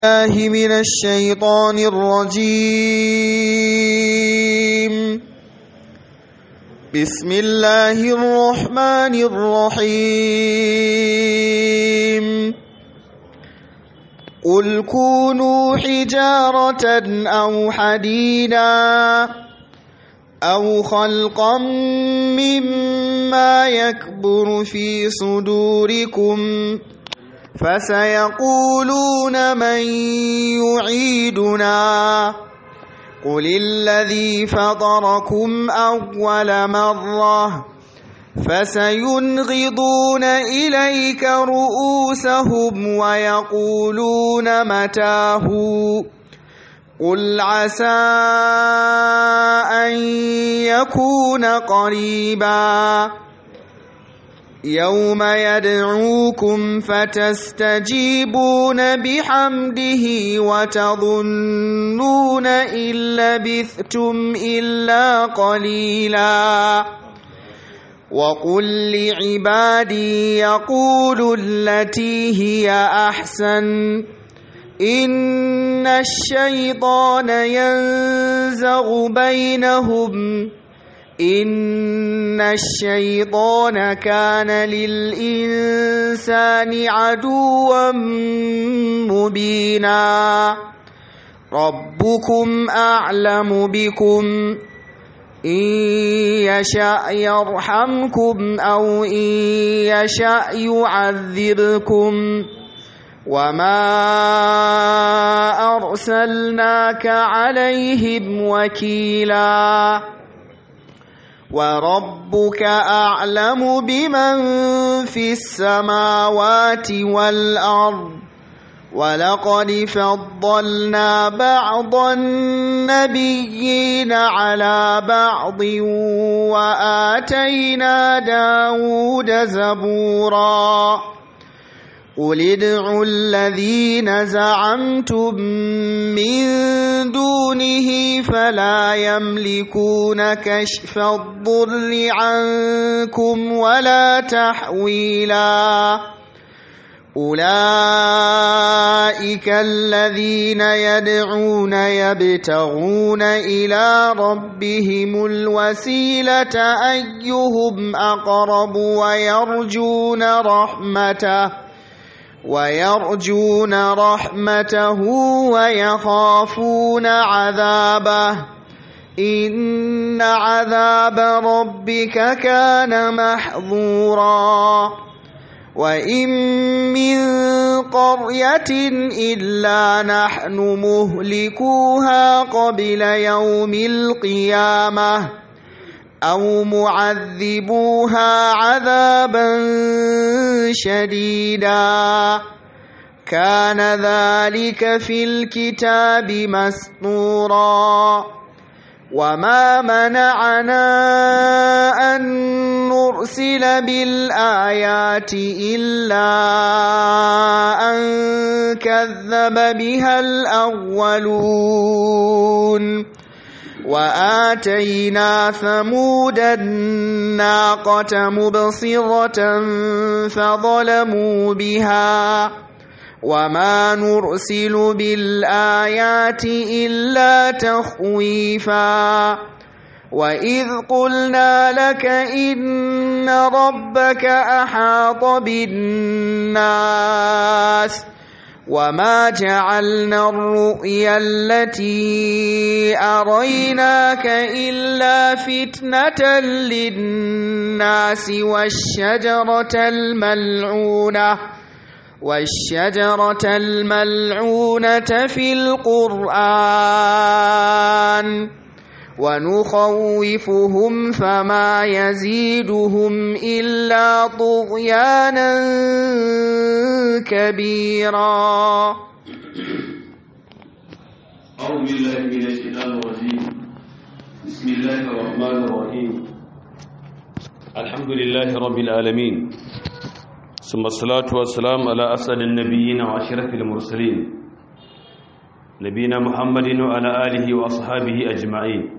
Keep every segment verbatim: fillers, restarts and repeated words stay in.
الله من الشيطان الرجيم. بسم الله الرحمن الرحيم. قل كونوا حجارة أو حديدا أو خلقا مما يكبر في صدوركم فسيقولون من يعيدنا قل الذي فطركم أول مرة فسينغضون إليك رؤوسهم ويقولون متاه قل عسى أن يكون قريبا يوم يدعوكم فتستجيبون بحمده وتظنون إن لبثتم إلا قليلا وقل لعبادي يقولوا التي هي أحسن إن الشيطان ينزغ بينهم إن الشيطان كان للإنسان عدوا مبينا ربكم أعلم بكم إن يشأ يرحمكم أو إن يشأ يعذبكم وما أرسلناك عليهم وكيلا وربك أعلم بمن في السماوات والأرض ولقد فضلنا بعض النبيين على بعض وآتينا داود زبورا قل ادعوا الذين زعمتم من دونه فلا يملكون كشف الضر عنكم ولا تحويلا أولئك الذين يدعون يبتغون إلى ربهم الوسيلة أيهم أقرب ويرجون رحمته ويرجون رحمته ويخافون عذابه إن عذاب ربك كان محظورا وإن من قرية إلا نحن مهلكوها قبل يوم القيامة أو معذبوها عذابا شديدا كان ذلك في الكتاب مسطورا وما منعنا أن نرسل بالآيات إلا أن كذب بها الأولون وآتينا ثمود الناقة مبصرة فظلموا بها وما نرسل بالآيات إلا تخويفا وإذ قلنا لك إن ربك أحاط بالناس وما جعلنا الرؤيا التي أريناك إلا فتنة للناس والشجرة الملعونة والشجرة الملعونة في القرآن ونخوفهم فما يزيدهم إلا طغيانا كبيرا أعوذ بالله من الشيطان الرجيم بسم الله الرحمن الرحيم الحمد لله رب العالمين ثم الصلاة والسلام على أسعد النبيين وأشرف المرسلين نبينا محمد وعلى آله وأصحابه أجمعين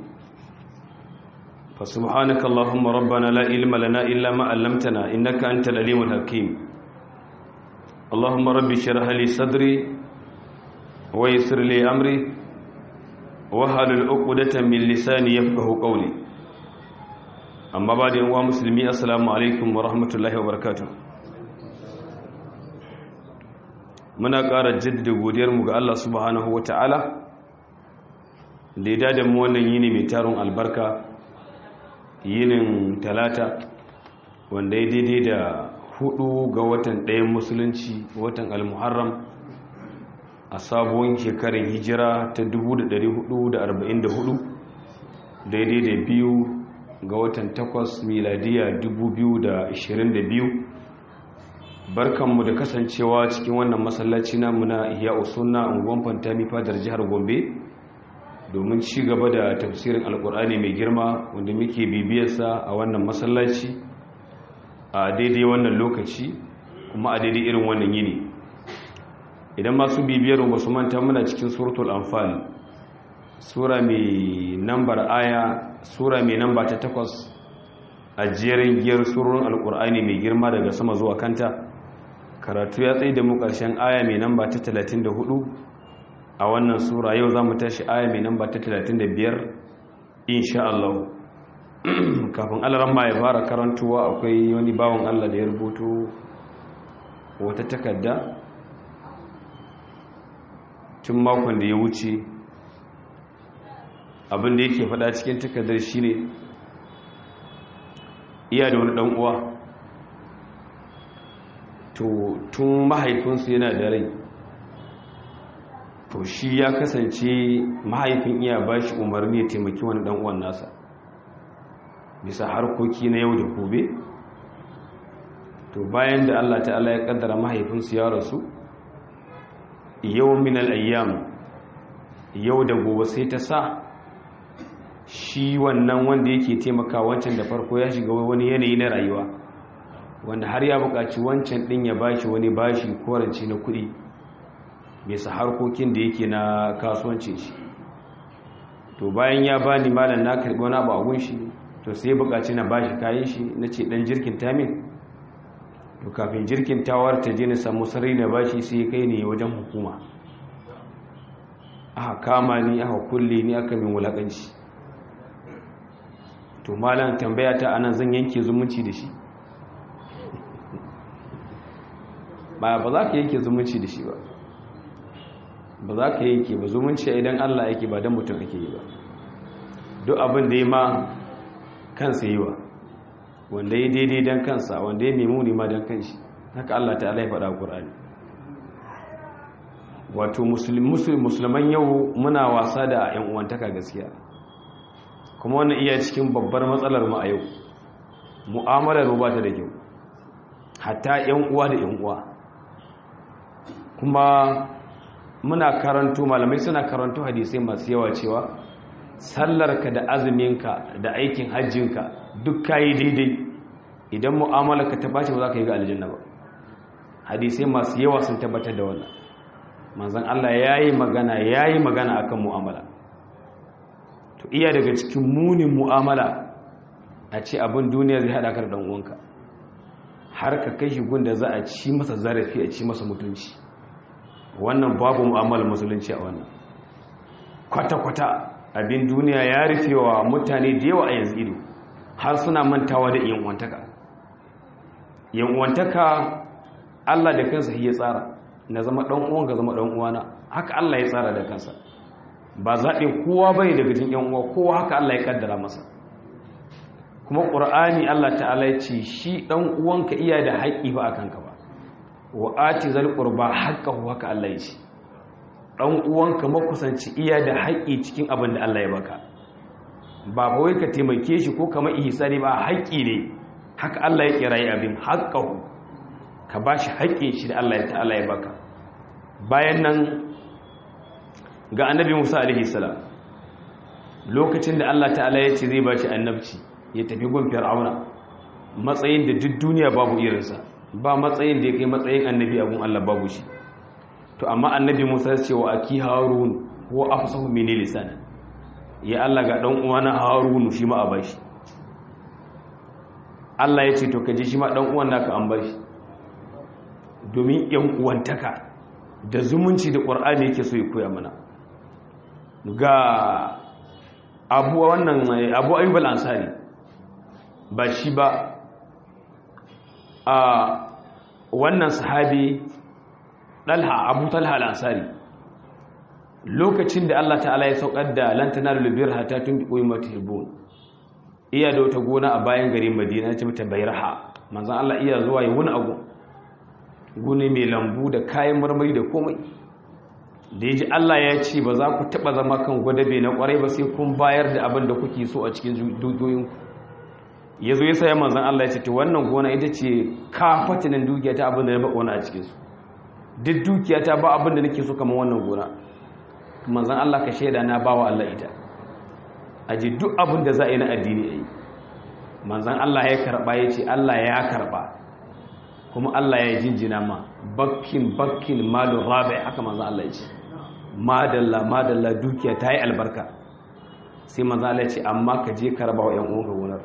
فسبحانك اللهم ربنا لا علم لنا إلا ما علمتنا إنك أنت العليم الحكيم اللهم رب اشرح لي صدري ويسر لي أمري واحلل عقدة من لساني يفقهوا قولي أما بعد أيها المسلمين السلام عليكم ورحمة الله وبركاته muna ƙara jaddada godiyarmu ga Allah subhanahu wata'ala da ya dada mu wannan yini mai tarin albarka yinin talata wanda ya daidai da hudu ga watan ɗayan musulunci watan al-muharram a sabuwar shekarar hijira ta dubu da ɗari hudu da arba'in da hudu daidai da biyu ga watan takwas miladiya dubu biyu da ashirin da biyu. Barkanmu da kasancewa cikin wannan masallaci namu na Ihya Usunna unguwan Fantami fadar jihar Gombe domin ci gaba da tafsirin Alkur'ani mai girma wanda muke bibiyarsa a wannan masallaci a daidai wannan lokaci kuma a daidai irin wannan yini. Idan masu bibiyar ba su manta muna cikin suratul Anfal, sura mai nambar aya, sura mai namba ta takwas a jerin giyar surorin Alkur'ani mai girma daga sama zuwa kanta. Karatu ya tsaye da mu ƙarshen aya mai namba ta talatin da hudu a wannan sura. Yau za mu tashi aya mai namba ta talatin da biyar insha Allah. Kafin alaramma ya fara karantuwa akwai wani bawan Allah da ya rubuto wata takarda tun makon da ya wuce. Abin da yake faɗa cikin takardar shine iya da wani ɗan uwa to tun mahaifinsu yana da rai, to shi ya kasance mahaifin iya ba shi umarni ya taimaki wani dan uwan nasa bisa harkoki na yau da gobe. To bayan da Allah ta'ala ya kaddara mahaifinsu ya rasu, yau min al-ayyam, yau da gobe sai ta sa shi wannan wanda yake taimaka wancan da farko ya shiga wani yanayi na rayuwa wanda har ya buƙaci wancan ɗin ya bashi wani bashi koranci na kuɗi bisa harkokin da yake na kasuwancin shi. To bayan ya bani malam na karɓi wani abu a gun shi, to sai buƙaci na bashi kayan shi, na ce ɗan jirkin tamin. To kafin jirkin tawar ta je na samu sarari na bashi sai ya kai ne wajen hukuma, aka kama ni aka kulle ni aka min wulaƙanci. To malam tambaya ta anan zan yanke zumunci da shi? ba ba za ka yanke zumunci da shi ba, ba za ka yanke ba. Zumunci idan Allah yake ba don mutum ake yi ba. Duk abin da ya ma kansa yi wa, wanda ya daidai don kansa, wanda ya nemi ne ma don kanshi. Haka Allah ta Allah ya faɗa a Ƙur'ani. Wato musulman yau muna wasa da ‘yan uwantaka gaskiya, kuma wannan iya cikin babbar matsalar mu a yau. Mu'amalar mu ba ta da kyau, hatta ‘yan uwa da ‘yan uwa. Kuma muna karanto, malamai suna karanto hadisai masu yawa cewa sallarka da azuminka da aikin hajjinka duk kayi daidai idan mu'amalarka ta bace ba za ka yi ga aljanna ba. Hadisai masu yawa sun tabbatar da wannan. Manzon Allah yayi magana yayi magana akan mu'amala. To iya daga cikin munin mu'amala a ce abin duniya zai hada ka da dan uwanka har ka kai shi gunda za a ci masa zarafi, a ci masa mutunci. Wannan babu mu'amalar musulunci a wannan kwata-kwata. Abin duniya ya rufe wa mutane da yawa a yanzu ido, har suna mantawa da yan'uwantaka. Yan'uwantaka Allah da kansa ya tsara, na zama dan uwan ka zama dan uwana, haka Allah ya tsara da kansa. Ba zaɓin kowa bane daga cikin yan uwa, kowa haka Allah ya kaddara masa. Kuma Qur'ani Allah ta'ala ya ce shi dan uwanka iya da haƙƙi ba akan ka ba. Wa ati zal qurba haqqahu, haka Allah ya ce dan uwanka makusanci iya da haƙƙi cikin abin da Allah ya baka. Ba wai ka taimake shi ko kamar ihsani ba, haƙƙi ne. Haka Allah ya kirayi abin haqqahu, ka bashi haƙƙin shi da Allah ya ta'ala ya baka. Bayan nan ga annabi Musa alaihi salam, lokacin da Allah ta'ala ya ce zai bashi annabci ya tafi gun Fir'auna, matsayin da duk duniya babu irinsa, ba matsayin da ya kai matsayin annabi a gun Allah babu shi. To amma annabi Musa ya ce wa aki Harun huwa afsahu minni lisanan, ya Allah ga dan uwana Harun shi ma a bashi. Allah ya ce to kaje shi ma dan uwan naka an bashi, domin yan uwantaka da zumunci da ƙur'ani yake so ya koya mana. Ga abu wannan abu ayyub al-ansari ba shi ba a wannan sahabi Talha Abu Talha al-Ansari lokacin da Allah ta'ala ya saukar da lan tanalu birra hatta tunfiqu mimma tuhibbun iya da wata gona a bayan garin Madina ta mata Bayraha manzon Allah iya zuwa ya wuni agu gune mai lambu da kayan marmari da komai da yaji Allah ya ce ba za ku taba zama kan gwadabe na kwarai ba sai kun bayar da abin da kuke so a cikin dukiyoyin yazo ya saya manzon Allah ya ce to wannan gona ita ce kafatinin dukiya ta abin da na ba wani a cikin su duk dukiya ta ba abin da nake so kamar wannan gona manzon Allah ka shaida na bawa Allah ita aje duk abin da za a yi na addini ayi manzon Allah ya karba yace Allah ya karba kuma Allah ya jinjina ma bakkin bakkin malu rabi haka manzon Allah yace madalla madalla dukiya ta yi albarka sai manzon Allah yace amma ka je karba wa ƴan uwanka gonar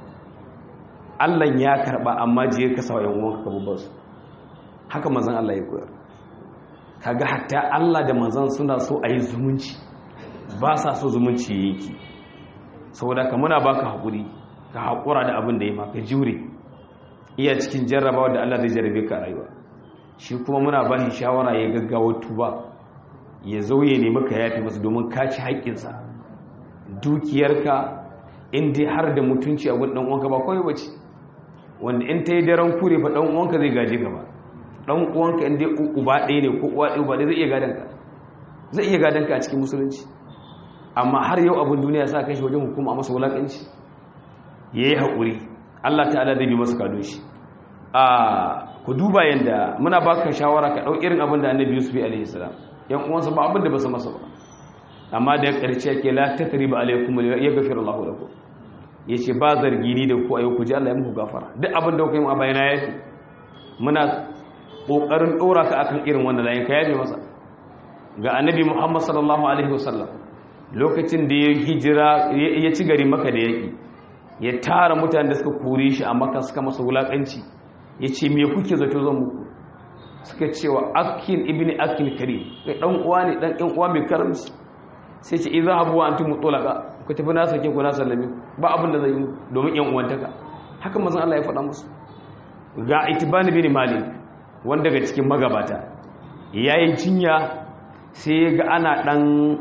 Allah ya karba amma je ka sawa ƴan uwanka ka bubba su haka manzon Allah ya koyar kaga hatta Allah da manzon suna so a yi zumunci ba sa so zumunci yake saboda ka muna baka hakuri ka hakura da abin da ya maka jure iya cikin jarrabawa da Allah zai jarrabe ka rayuwa shi kuma muna ba shi shawara ya gaggawa tuba ya zo ya nemi ka yafi masa domin ka ci haƙƙinsa dukiyarka in dai har da mutunci a gun dan uwanka ba kawai bace wanda in ta yi daren kure fa dan uwanka zai gaje ka ba dan uwanka in dai uba ɗaya ne ko uwa ɗaya uba ɗaya zai iya gadan ka zai iya gadan ka a cikin musulunci amma har yau abin duniya sa kai shi wajen hukuma a masa wulakanci yayi haƙuri Allah ta'ala zai bi masa kado shi a ku duba yanda muna baka shawara ka dau irin abin da Annabi Yusuf alaihi salam yan uwansa ba abin da ba su masa ba amma da ƙarshe yake la takriba alaikum yaghfiru Allahu lakum yace ba zargi ni da ku ayo ku ji Allah ya muku gafara duk abin da kuka yi a bayana yafi muna kokarin dora ka akan irin wannan layin ka yabe masa ga Annabi Muhammad sallallahu alaihi wasallam lokacin da ya hijira ya ci gari Makka da yaki ya tara mutanen da suka kore shi a Makka suka masa wulakanci yace me kuke zato zan muku suka cewa Akin ibni Akin Karim kai dan uwa ne dan ɗan uwa mai karamci sai ce idza habu antum mutlaqa ku tafi na sake ku na sallami ba abin da zai yi domin yan uwantaka haka manzon Allah ya faɗa musu ga Itban bin Malik wanda daga cikin magabata yayin cinya sai ga ana dan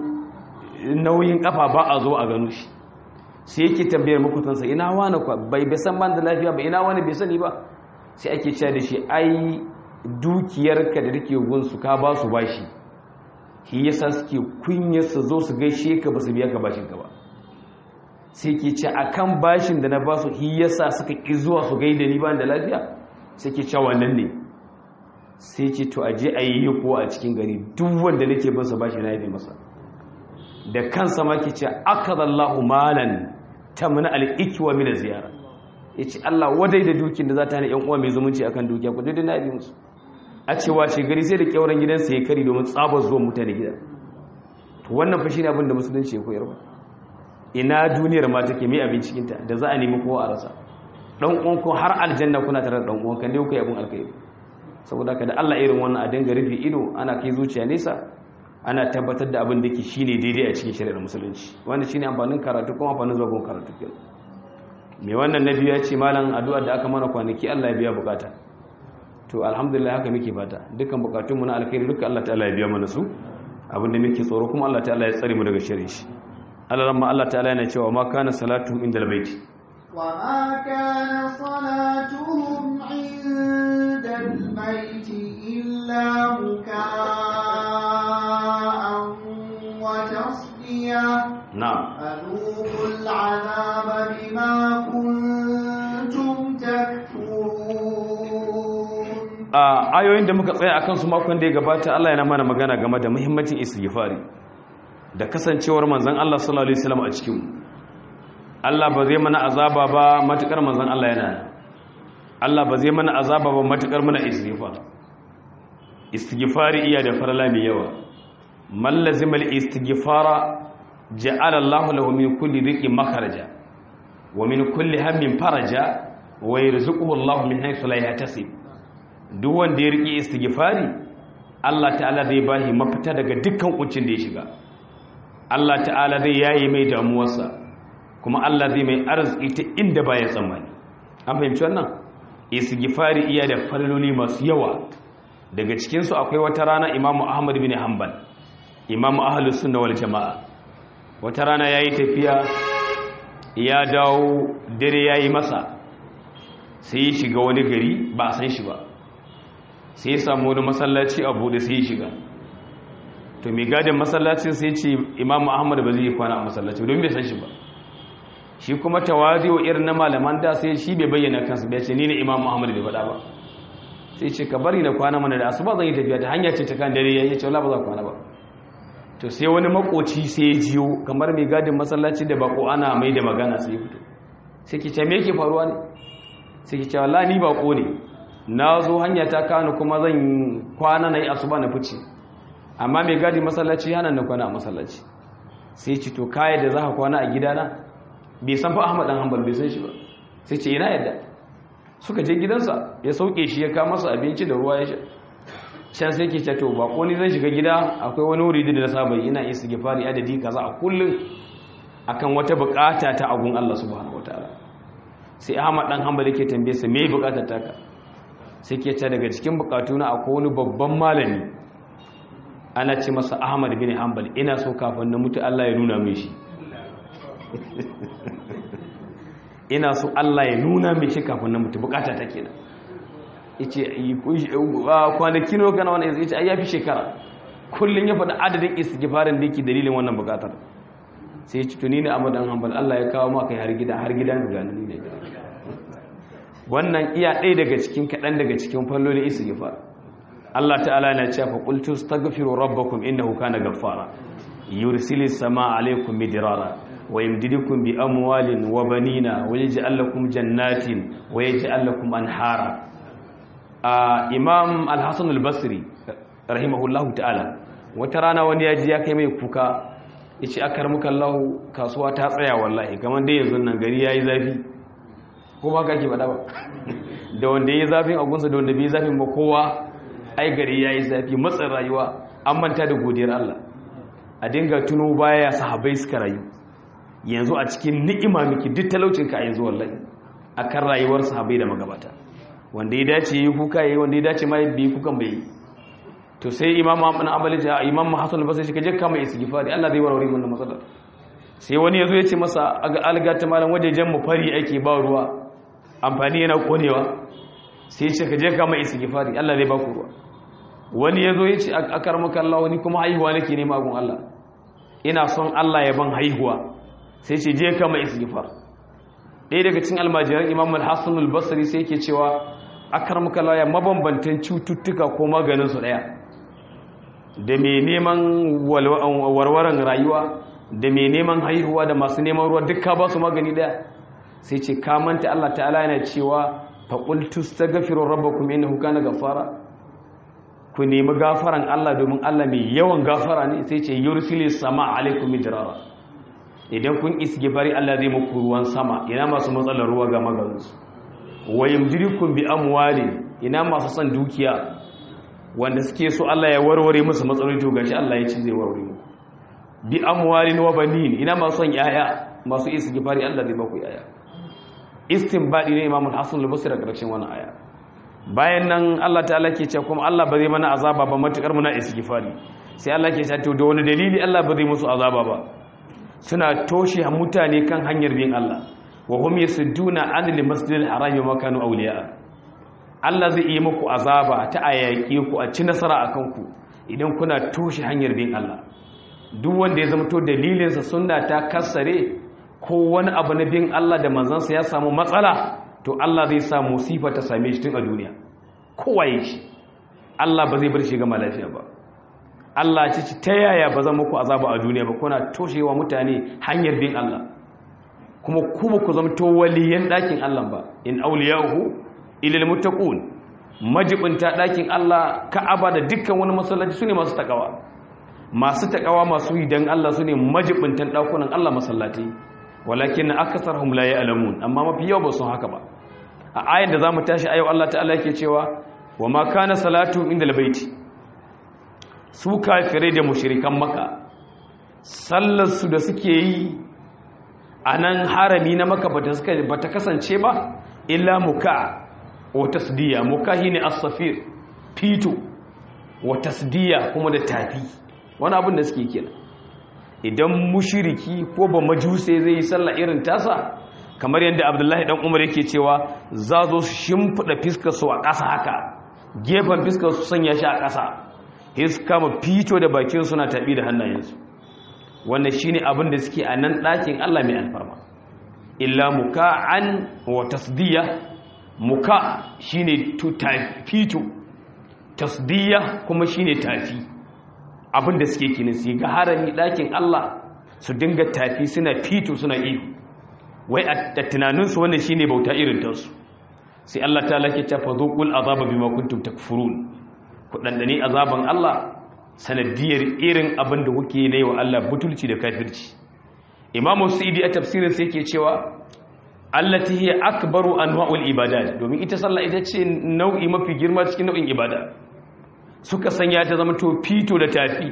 nauyin kafa ba a zo a gano shi sai yake tambayar makutansa ina wani kwa bai bai san ban da lafiya ba ina wani bai sani ba sai ake cewa da shi ai dukiyarka da take gunsu ka ba su bashi shi yasa suke kunyar su zo su gaishe ka ba su biya ka bashin ka ba sai ke ce akan bashin da na ba su shi yasa suka ki zuwa su gaida ni ban da lafiya sai ke ce wannan ne sai ce to aje a yi ko a cikin gari duk wanda nake bin sa bashi na yafe masa da kansa ma ke ce akadallahu malan tamna al-ikwa min ziyara yace Allah wadai da dukin da za ta hana yan uwa mai zumunci akan dukiya ku dai na yafe musu a cewa shi gari sai da kyauran gidansa ya kari domin tsabar zuwan mutane gida to wannan fa shine abin da musulunci ya koyar ba ina duniyar ma take mai abin cikin ta da za a nemi kowa a rasa dan uwan ku har aljanna kuna tare da dan uwan kan dai ku yi abin alkhairi saboda ka da Allah irin wannan a dinga rufe ido ana kai zuciya nesa ana tabbatar da abin da ke shine daidai a cikin shari'ar musulunci wanda shine amfanin karatu kuma amfanin zagon karatu kenan me wannan nabi ya ce malam addu'a da aka mana kwanaki Allah ya biya bukata to alhamdulillah haka muke fata dukkan bukatun mu na alkhairi duka Allah ta'ala ya biya mana su abinda muke tsoro kuma Allah ta'ala ya tsare mu daga sharri shi Allah ramma Allah ta'ala yana cewa ma kana salatuhum indal bait wa ma kana salatuhum indal bait illa muka'an wa tasdiya na'am aluqul 'adaba bima kuntum takfurun ayoyin da muka tsaya akan su makon da ya gabata Allah yana mana magana game da muhimmancin istighfari da kasancewar manzon Allah sallallahu alaihi wasallam a cikin Allah ba zai mana azaba ba matukar manzon Allah yana Allah ba zai mana azaba ba matukar muna istighfar istighfari iya da farala mai yawa man lazimal istighfara ja'ala Allahu lahu min kulli dhiqin makharaja wa min kulli hammin faraja wa yarzuquhu Allahu min haythu la yahtasib duk wanda ya riƙe istighfari Allah ta'ala zai bashi mafita daga dukkan kuncin da ya shiga Allah ta'ala zai yaye mai damuwarsa kuma Allah zai mai arziki ta inda baya tsammani an fahimci wannan istighfari iya da falaloli masu yawa daga cikin su akwai wata rana Imam Ahmad bin Hanbal Imam Ahlus Sunna wal Jamaa wata rana yayi tafiya ya dawo dare yayi masa sai ya shiga wani gari ba a san shi ba sai ya samu wani masallaci a bude sai ya shiga to mai gadin masallacin sai ce Imam Ahmad ba zai kwana a masallaci don bai san shi ba shi kuma tawazi'u irin na malaman da sai shi bai bayyana kansa bai ce ni ne Imam Ahmad bai faɗa ba sai ce ka bari na kwana mana da asuba zan yi tafiya ta hanya ce ta kan dare yayi ce wallahi ba za kwana ba to sai wani makoci sai ya jiyo kamar mai gadin masallaci da bako ana mai da magana sai ya fito sai ki ce me yake faruwa ne sai ki ce wallahi ni bako ne na zo hanya ta kano kuma zan kwana na yi asuba na fice amma mai gadi masallaci yana na kwana a masallaci sai ci to kaya da za ka kwana a gidana bai san fa Ahmad dan Hanbal bai san shi ba sai ce ina yadda suka je gidansa ya sauke shi ya kawo masa abinci da ruwa ya sha can sai ke ce to ba ko ni zan shiga gida akwai wani wuri da na saba ina istighfari adadi kaza a kullun akan wata bukata ta agun Allah subhanahu wataala sai Ahmad dan Hanbal yake tambaye sa me bukatar taka sai ke ce daga cikin bukatuna akwai wani babban malami ana ce masa Ahmad bin Hanbal ina so kafin na mutu Allah ya nuna min shi ina so Allah ya nuna min shi kafin na mutu bukata ta kenan yace kwanaki ne kana wannan yace ai yafi shekara kullun ya faɗi adadin istighfarin da yake dalilin wannan bukatar sai ya ce to ni ne Ahmad bin Hanbal Allah ya kawo maka har gida har gidan ga ni ne wannan iya ɗaya daga cikin kaɗan daga cikin fallolin istighfar Allah ta'ala yana cewa fa qultu astaghfiru rabbakum innahu kana ghaffara yursilis samaa alaykum midrara wa yumdidukum bi amwalin wa banina wa yaj'al lakum jannatin wa yaj'al lakum anhara Imam Al-Hasan Al-Basri rahimahullahu ta'ala wata rana wani yaji ya kai mai kuka yace akarmuka Allah kasuwa ta tsaya wallahi kaman dai yanzu nan gari yayi zafi ko ba kake bada ba da wanda yayi zafin agunsa da wanda bai zafin ba kowa ai gari yayi zafi matsin rayuwa an manta da godiyar Allah a dinga tuno baya sahabbai suka rayu yanzu a cikin ni'ima miki duk talaucin ka yanzu wallahi akan rayuwar sahabbai da magabata wanda ya dace yi kuka yayi wanda ya dace ma yi kukan bai to sai Imam Ahmad Ambali ja Imam Hassan al-Basri shi kaje kama istighfari Allah zai warware mun matsalar sai wani yazo ya ce masa aga algata malam wajejen mu fari ake ba ruwa amfani yana konewa sai ce ka je ka mai istighfari Allah zai baku ruwa wani yazo yace akarmaka Allah wani kuma haihuwa nake nema gun Allah ina son Allah ya ban haihuwa sai ce je ka mai istighfar dai daga cikin almajiran Imam al-Hasan al-Basri sai yake cewa akarmaka Allah ya mabambantan cututtuka ko maganin su daya da me neman warwaran rayuwa da me neman haihuwa da masu neman ruwa dukka ba su magani daya sai ce ka manta Allah ta'ala yana cewa faƙultu staghfiru rabbakum innahu kana ghaffara ku nemi gafaran Allah domin Allah mai yawan gafara ne sai ce yursilis sama alaikum midrara idan kun isgibari Allah zai muku ruwan sama ina masu matsalar ruwa ga magarinsu wa yumdirukum bi amwali ina masu son dukiya wanda suke so Allah ya warware musu matsaloli to gashi Allah ya ci zai warware muku bi amwalin wa banin ina masu son yaya masu isgibari Allah zai baku yaya istinbadi ne Imam Al-Hasan al-Basri a ƙarshen wannan aya bayan nan Allah ta'ala ke cewa kuma Allah ba zai mana azaba ba matukar muna istighfari sai Allah ke cewa to da wani dalili Allah ba zai musu azaba ba suna toshe mutane kan hanyar bin Allah wa hum yasudduna anil masjidil harami wa kanu awliya Allah zai yi muku azaba ta ayaki ku a ci nasara akan ku idan kuna toshe hanyar bin Allah duk wanda ya zama to dalilin sa sunna ta kassare ko wani abu na bin Allah da manzansa ya samu matsala to Allah zai sa musifa ta same shi tun a duniya kowaye shi Allah ba zai bar shi gama lafiya ba Allah ce ta yaya ba zan muku azaba a duniya ba kuna toshewa mutane hanyar bin Allah kuma kuma ku zamto waliyan dakin Allah ba in awliyahu ilal muttaqun majibinta dakin Allah Ka'aba da dukkan wani masallaci sune masu takawa masu takawa masu yi dan Allah sune majibintan dakunan Allah masallati walakin akasarhum la ya'lamun amma mafi yawa ba sun haka ba a ayin da zamu tashi ayo Allah ta'ala yake cewa wa ma kana salatu indal baiti su kafirai da mushrikan Makka sallar su da suke yi a nan harami na Makka bata suka bata kasance ba illa muka wa tasdiya. Muka shine as-safir, fito, wa tasdiya kuma da tafi. Wani abin da suke kenan. Idan mushriki ko ba majuse zai yi sallah irin tasa, kamar yadda Abdullahi dan Umar yake cewa za zo su shimfida fiskar su a ƙasa haka, gefen fiskar su sanya shi a ƙasa, sai su kama fito da bakin suna tabi da hannayensu. Wannan shine abin da suke a nan ɗakin Allah mai alfarma. Illa muka'an wa tasdiya. Muka shine to fito, tasdiya kuma shine tafi. Abin da suke kinin su ga harami ɗakin Allah su dinga tafi suna fito suna ihu. Wai a tunaninsu wannan shine bauta irin tansu. Sai Allah ta lake ta fadhuqul azaba bima kuntum takfurun. Ku dandane azaban Allah sanadiyar irin abin da kuke yi wa Allah butulci da kafirci. Imam Sa'idi a tafsirin sai yake cewa allati hiya akbaru anwa'ul ibadat, domin ita sallah ita ce nau'i mafi girma cikin nau'in ibada. Suka sanya ta zama to fito da tafi.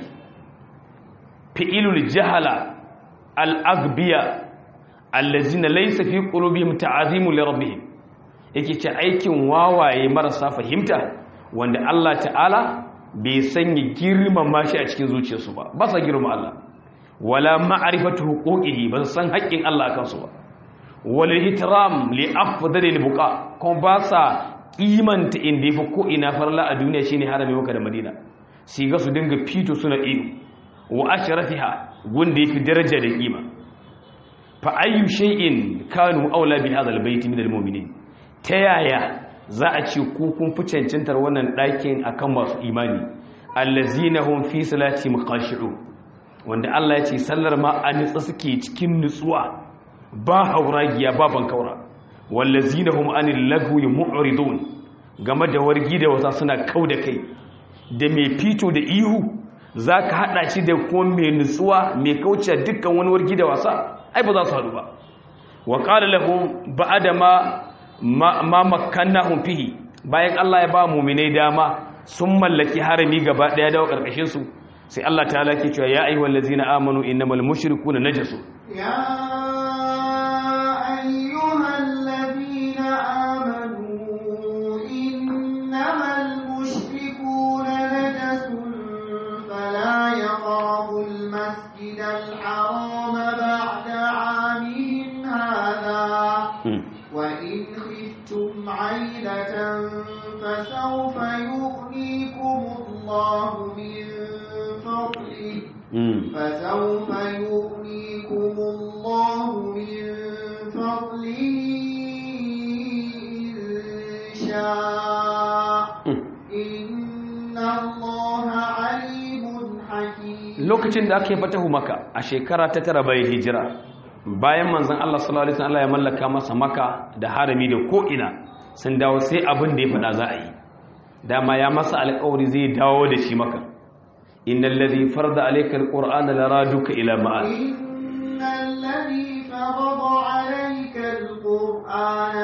Fi'ilul jahala al-aghbiya allazina laysa fi qulubihim ta'azimu li rabbihim. Yake ce aikin wawaye marasa fahimta wanda Allah ta'ala bai sanya girmama shi a cikin zuciyarsu ba, ba sa girma Allah. Wala ma'rifatu huquqihi, ba san haƙƙin Allah akan su ba. Wal ihtiram li afdalil buqa, kuma ba sa kimanta inda yafi ko ina farla a duniya shine harami Makka da Madina. Sai ga su dinga fito suna iyo wa ashrafiha, gunda yafi daraja da kima. Fa ayyu shay'in kanu aula bi hadha albayt min almu'minin. Ta yaya za a ce ku kun fi cancantar wannan ɗakin akan masu imani, allazina hum fi salatihim khashi'un, wanda Allah ya ce sallar ma an nutsa suke cikin nutsuwa, ba hauragiya ba bankaura. Wallazina hum anil lagwi mu'ridun, game da wargi da wasa suna kauda kai. Da mai fito da ihu zaka hada shi da kuma mai nutsuwa mai kauce dukkan wani wargi da wasa, ai ba za su haɗu ba. Wa qala lahum ba'da ma ma makkannahum fihi, bayan Allah ya ba mu'minai dama sun mallaki harami gaba daya da karkashin su, sai Allah ta'ala ke cewa ya ayyuhal ladzina amanu innamal mushrikuuna najasun. Ya ayyuhal ladzina amanu innamal mushrikuuna najasun fala yaqrabul masjidal harama ba'da 'amihim hadha wa in khiftum 'ailatan fasawfa yughnikumullahu min فسوف يغنيكم الله من فضله إن شاء إن الله عليم حكيم. lokacin da aka yi fatahu Makka a shekara ta tara bayan hijira, bayan manzon Allah sallallahu alaihi wasallam ya mallaka masa Makka da harami da ko ina, sun dawo sai abin da ya fada za a yi. Dama ya masa alƙawari zai dawo da shi Makka. إن الذي فرض عليك القرآن لرادك إلى معاد إن الذي فرض عليك القرآن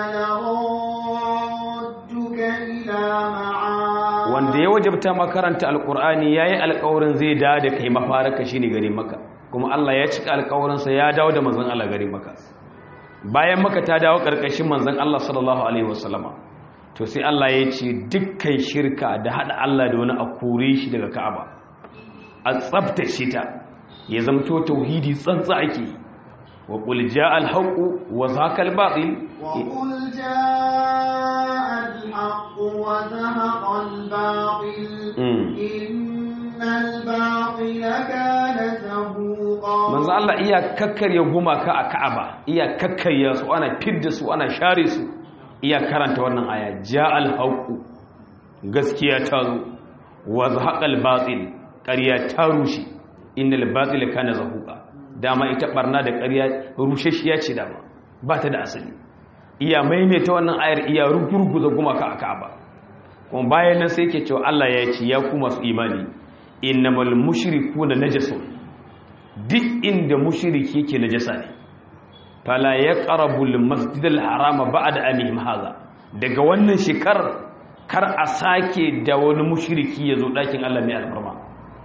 لرادك إلى معاد. wanda ya wajabta makaranta alqur'ani yayi alƙawarin zai dawo da kai mafaraka shine gare maka, kuma Allah ya cika alƙawarinsa ya dawo da manzon Allah gare maka. Bayan maka ta dawo karkashin manzon Allah sallallahu alaihi wasallama, to sai Allah ya ce dukkan shirka da hada Allah da wani a kore shi daga Ka'aba, a tsabtace ta ya zamto tauhidi tsantsa ake. wa qul jaa al-haqq wa zahaqa al-batil wa qul jaa al-haqq wa zahaqa al-batil innal batila kana zahuqa. manzo Allah iya kakkarya gumaka a Ka'aba, iya kakkarya su, ana fidda su, ana share su, iya karanta wannan aya jaa al-haqq, gaskiya ta zo, wa zahaqa al-batil, ƙarya ta rushe, innal batila kana zahuqa. Dama ita barna da ƙarya rusheshiya ce dama, ba ta da asali. Iya maimaita wannan ayar iya rugurguza gumaka a Ka'aba. Kuma bayan nan sai yake cewa Allah ya ce ya ku masu imani innamal mushrikuuna najasun, duk inda mushriki yake najasa ne. Fala yaqrabul masjidal harama ba'da amihim hadha, daga wannan shekar kar a sake da wani mushriki yazo dakin Allah mai alfarma.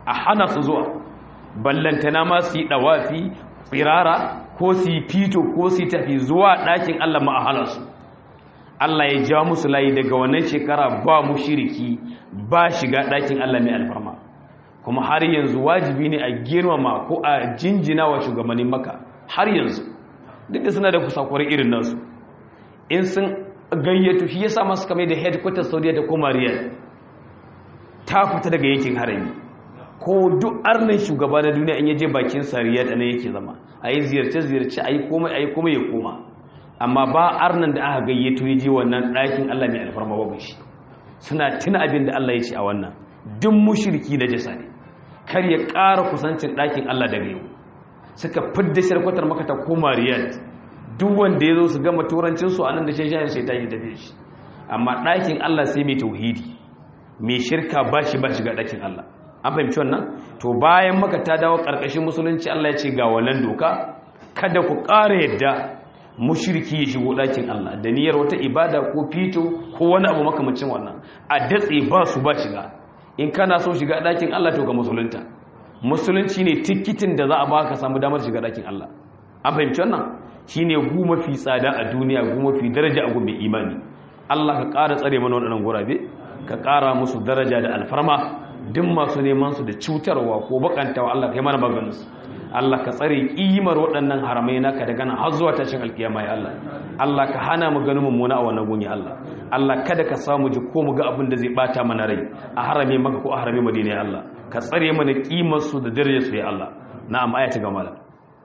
a hana su zuwa ballantana ma su yi ɗawafi tsirara ko su yi fito ko su yi tafi zuwa ɗakin Allah ma a hana su. Allah ya ja musu layi daga wannan shekara ba mushriki ba shiga ɗakin Allah mai alfarma. Kuma har yanzu wajibi ne a girmama ko a jinjina wa shugabannin Makka har yanzu duk da suna da kusakurai irin nasu. In sun gayyato shi yasa masu kame da headquarters Saudiya da kuma Riyadh ta fita daga yankin harami. Ko duk arnin shugaba na duniya in yaje bakin sa Riyadh ne yake zama. Ayi ziyarce ziyarce ayi komai ayi komai ya koma. Amma ba arnan da aka gayyato yaje wannan ɗakin Allah mai alfarma ba shi. Suna tuna abin da Allah ya ce a wannan. Duk mushriki da jasa ne. Kar ya ƙara kusancin ɗakin Allah daga yau. Suka fidda sharkwatar Makka ta koma Riyadh. Duk wanda ya zo su gama turancinsu a nan da shanshayin sai ta yi tafiye shi. Amma ɗakin Allah sai mai tauhidi, mai shirka ba shi ba shiga ɗakin Allah. An fahimci wannan? To bayan Makka ta dawo ƙarƙashin musulunci Allah ya ce ga wannan doka, kada ku ƙara yadda mushriki ya shigo ɗakin Allah da niyyar wata ibada ko fito ko wani abu makamancin wannan. A datse ba su ba shiga. In kana so shiga ɗakin Allah to ga musulunta. Musulunci ne tikitin da za a baka samu damar shiga ɗakin Allah. An fahimci wannan? Shi ne gu mafi tsada a duniya, gu mafi daraja a gun mai imani. Allah ka ƙara tsare mana waɗannan gurabe, ka ƙara musu daraja da alfarma, duk masu neman su da cutarwa ko bakantawa Allah ka yi mana maganinsu. Allah ka tsare ƙimar waɗannan haramai naka daga nan har zuwa tashin alkiyama ya Allah. Allah ka hana mu ganin mummuna a wannan gun ya Allah. Allah kada ka samu ji ko mu ga abin da zai bata mana rai a harame Makka ko a harame Madina ya Allah. Ka tsare mana ƙimar su da darajar su ya Allah. Na'am, aya ta gama da.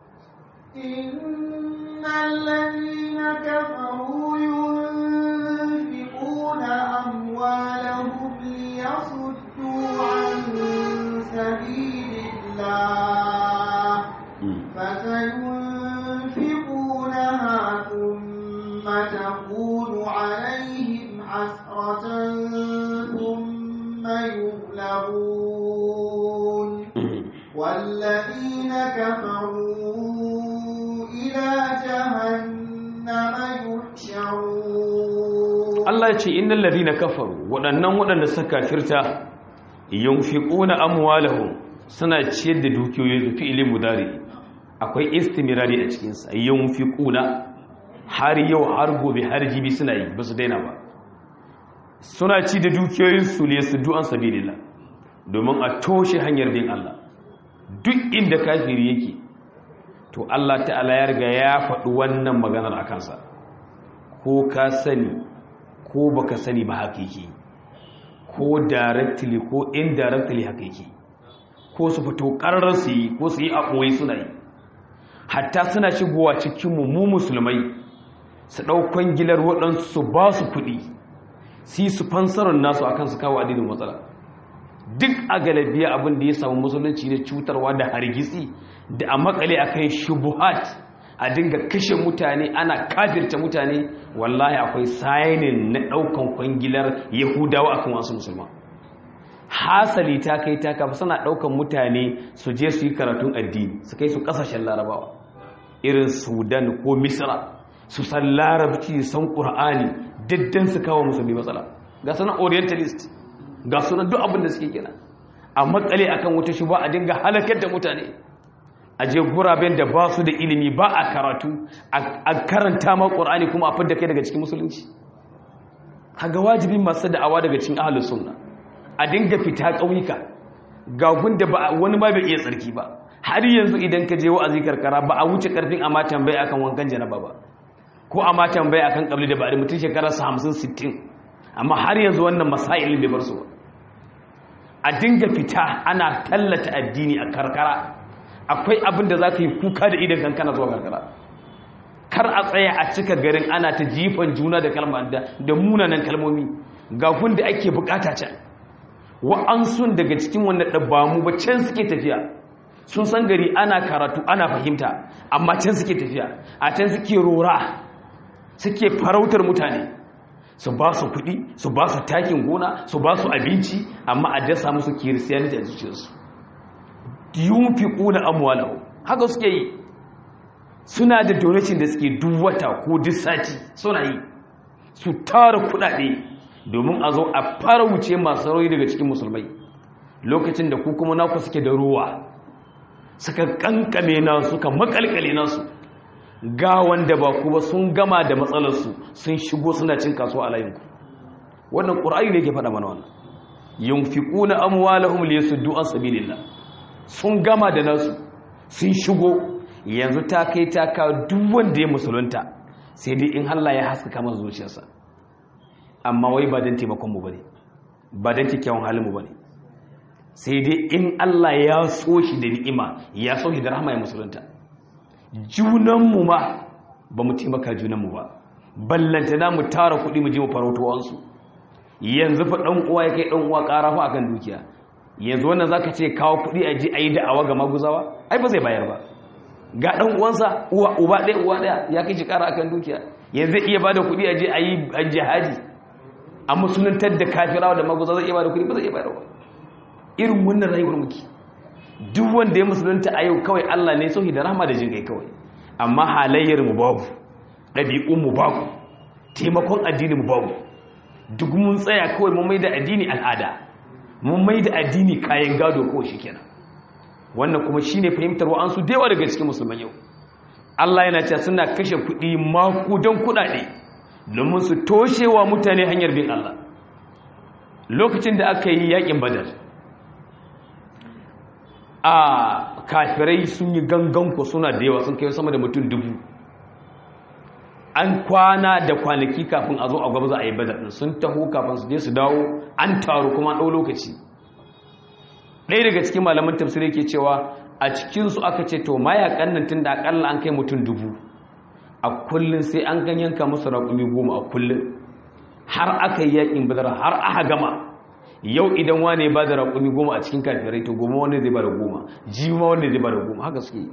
إن الذين كفروا ينفقون أموالهم ليصدوا عن سبيل الله فسينفقونها ثم تكون عليهم حسرة ثم يغلبون والذين كفروا Allah ce innal ladina kafaru waɗannan waɗanda suka kafirta yunfiquna amwalahum suna ciyar da dukiyoyin su fi'ilin mudari akwai istimirari a cikin sa yunfiquna har yau har gobe har jibi suna yi ba su daina ba suna ci da dukiyoyin su ne su du'an sabilillah domin a toshe hanyar bin Allah duk inda kafiri yake to Allah ta'ala ya riga ya faɗi wannan maganar a kansa ko ka sani ko baka sani ba haka yake ko directly ko indirectly haka yake ko su fito ƙarrar su yi ko su yi a ɓoye suna yi hatta suna shigowa cikinmu mu musulmai su ɗaukon gilar waɗansu su ba su kuɗi su yi su fansarar nasu akan su kawo adinin matsala duk a galabiya abin da ya samu musulunci ne cutarwa da hargitsi da a makale a kai shubuhat a dinga kashe mutane ana kafirta mutane wallahi akwai sainin na daukan kwangilar yahudawa akan wasu musulma hasali ta kai ta kafa suna daukan mutane su je su yi karatun addini su kai su kasashen larabawa irin sudan ko misra su san larabci san qur'ani daddan su kawo musulmi matsala ga sunan orientalist ga sunan duk abin da suke kira a makale akan wata shuba a dinga halakar da mutane a je guraben da ba su da ilimi ba a karatu a karanta ma ƙorani kuma a fidda kai daga cikin musulunci haga wajibin masu da'awa daga cikin ahalus sunna a dinga fita ƙauyuka ga gunda ba wani ma bai iya tsarki ba har yanzu idan ka je wa'azi karkara ba a wuce karfin amma tambaye akan wankan janaba ba ko amma tambaye akan kabli da ba'ari mutum shekara hamsin sittin amma har yanzu wannan masailin bai bar su ba a dinga fita ana tallata addini a karkara akwai abin da za ka yi kuka da idan kankana zuwa karkara kar a tsaya a cika garin ana ta jifan juna da kalma da munanan kalmomi ga da ake bukata can wa'ansun daga cikin wanda ɗabbamu ba can suke tafiya sun san gari ana karatu ana fahimta amma can suke tafiya a can suke rora suke farautar mutane su ba su kuɗi su ba su takin gona su ba su abinci amma a dasa musu kiristiyaniti a zuciyarsu yunfiquna amwalahu haka suke yi suna da donation da suke duk wata ko duk sati suna yi su tara kudade domin a zo a fara wuce masu rauni daga cikin musulmai lokacin da ku kuma naku suke da ruwa suka kankame nasu suka makalkale nasu, ga wanda ba ku ba sun gama da matsalarsu sun shigo suna cin kasuwa a layinku. Wannan ƙur'ani ne ke faɗa mana wannan. Yunfiquna amwalahum liyasuddu an sabilillah, sun gama da nasu sun shigo, yanzu ta kai ta ka duk wanda ya musulunta sai dai in Allah ya haskaka masa zuciyarsa, amma wai ba dan taimakon mu bane, ba dan kikkiawan halin mu bane, sai dai in Allah ya so shi da ni'ima, ya so shi da rahama ya musulunta. Junanmu ma ba mu taimaka junanmu ba, ballantana mu tara kuɗi mu je mu farauto wansu. Yanzu fa ɗan uwa ya kai ɗan uwa ƙara fa akan dukiya. Yanzu wannan zaka ce kawo kuɗi a ji a yi da'awa ga maguzawa, ai ba zai bayar ba. Ga ɗan uwansa uwa uba ɗaya uwa ɗaya ya kai shi ƙara akan dukiya, yanzu zai iya bada kuɗi a je a yi jihadi a musuluntar da kafirawa da maguzawa, zai iya bada kuɗi ba zai iya bayar ba. Irin wannan rayuwar muke. Duk wanda ya musulunta a yau kawai Allah ne sauki da rahama da jin kai kawai, amma halayyar mu babu, ɗabi'un mu babu, taimakon addini mu babu. Duk mun tsaya kawai mun maida addini al'ada, mun maida addini kayan gado kawai shikenan. Wannan kuma shine fahimtar wa'ansu da yawa daga cikin musulman yau. Allah yana cewa suna kashe kuɗi makudan kuɗaɗe domin su toshewa mutane hanyar bin Allah. Lokacin da aka yi yakin Badar, a kafirai sun yi ganganku suna da yawa, sun kai sama da mutum dubu. An kwana da kwanaki kafin a zo a gwabza a yi Badar ɗin, sun taho kafin su je su dawo, an taru kuma ɗau lokaci. Ɗaya daga cikin malaman tafsiri ke cewa a cikinsu aka ce to mayakan nan tun da akalla an kai mutum dubu, a kullum sai an ganyanka musu raƙumi goma a kullum, har aka yi yaƙin Badar har aka gama. Yau idan wane ba da raƙumi goma a cikin kafirai to goma wanda zai ba da goma, jima wanda zai ba da goma, haka suke.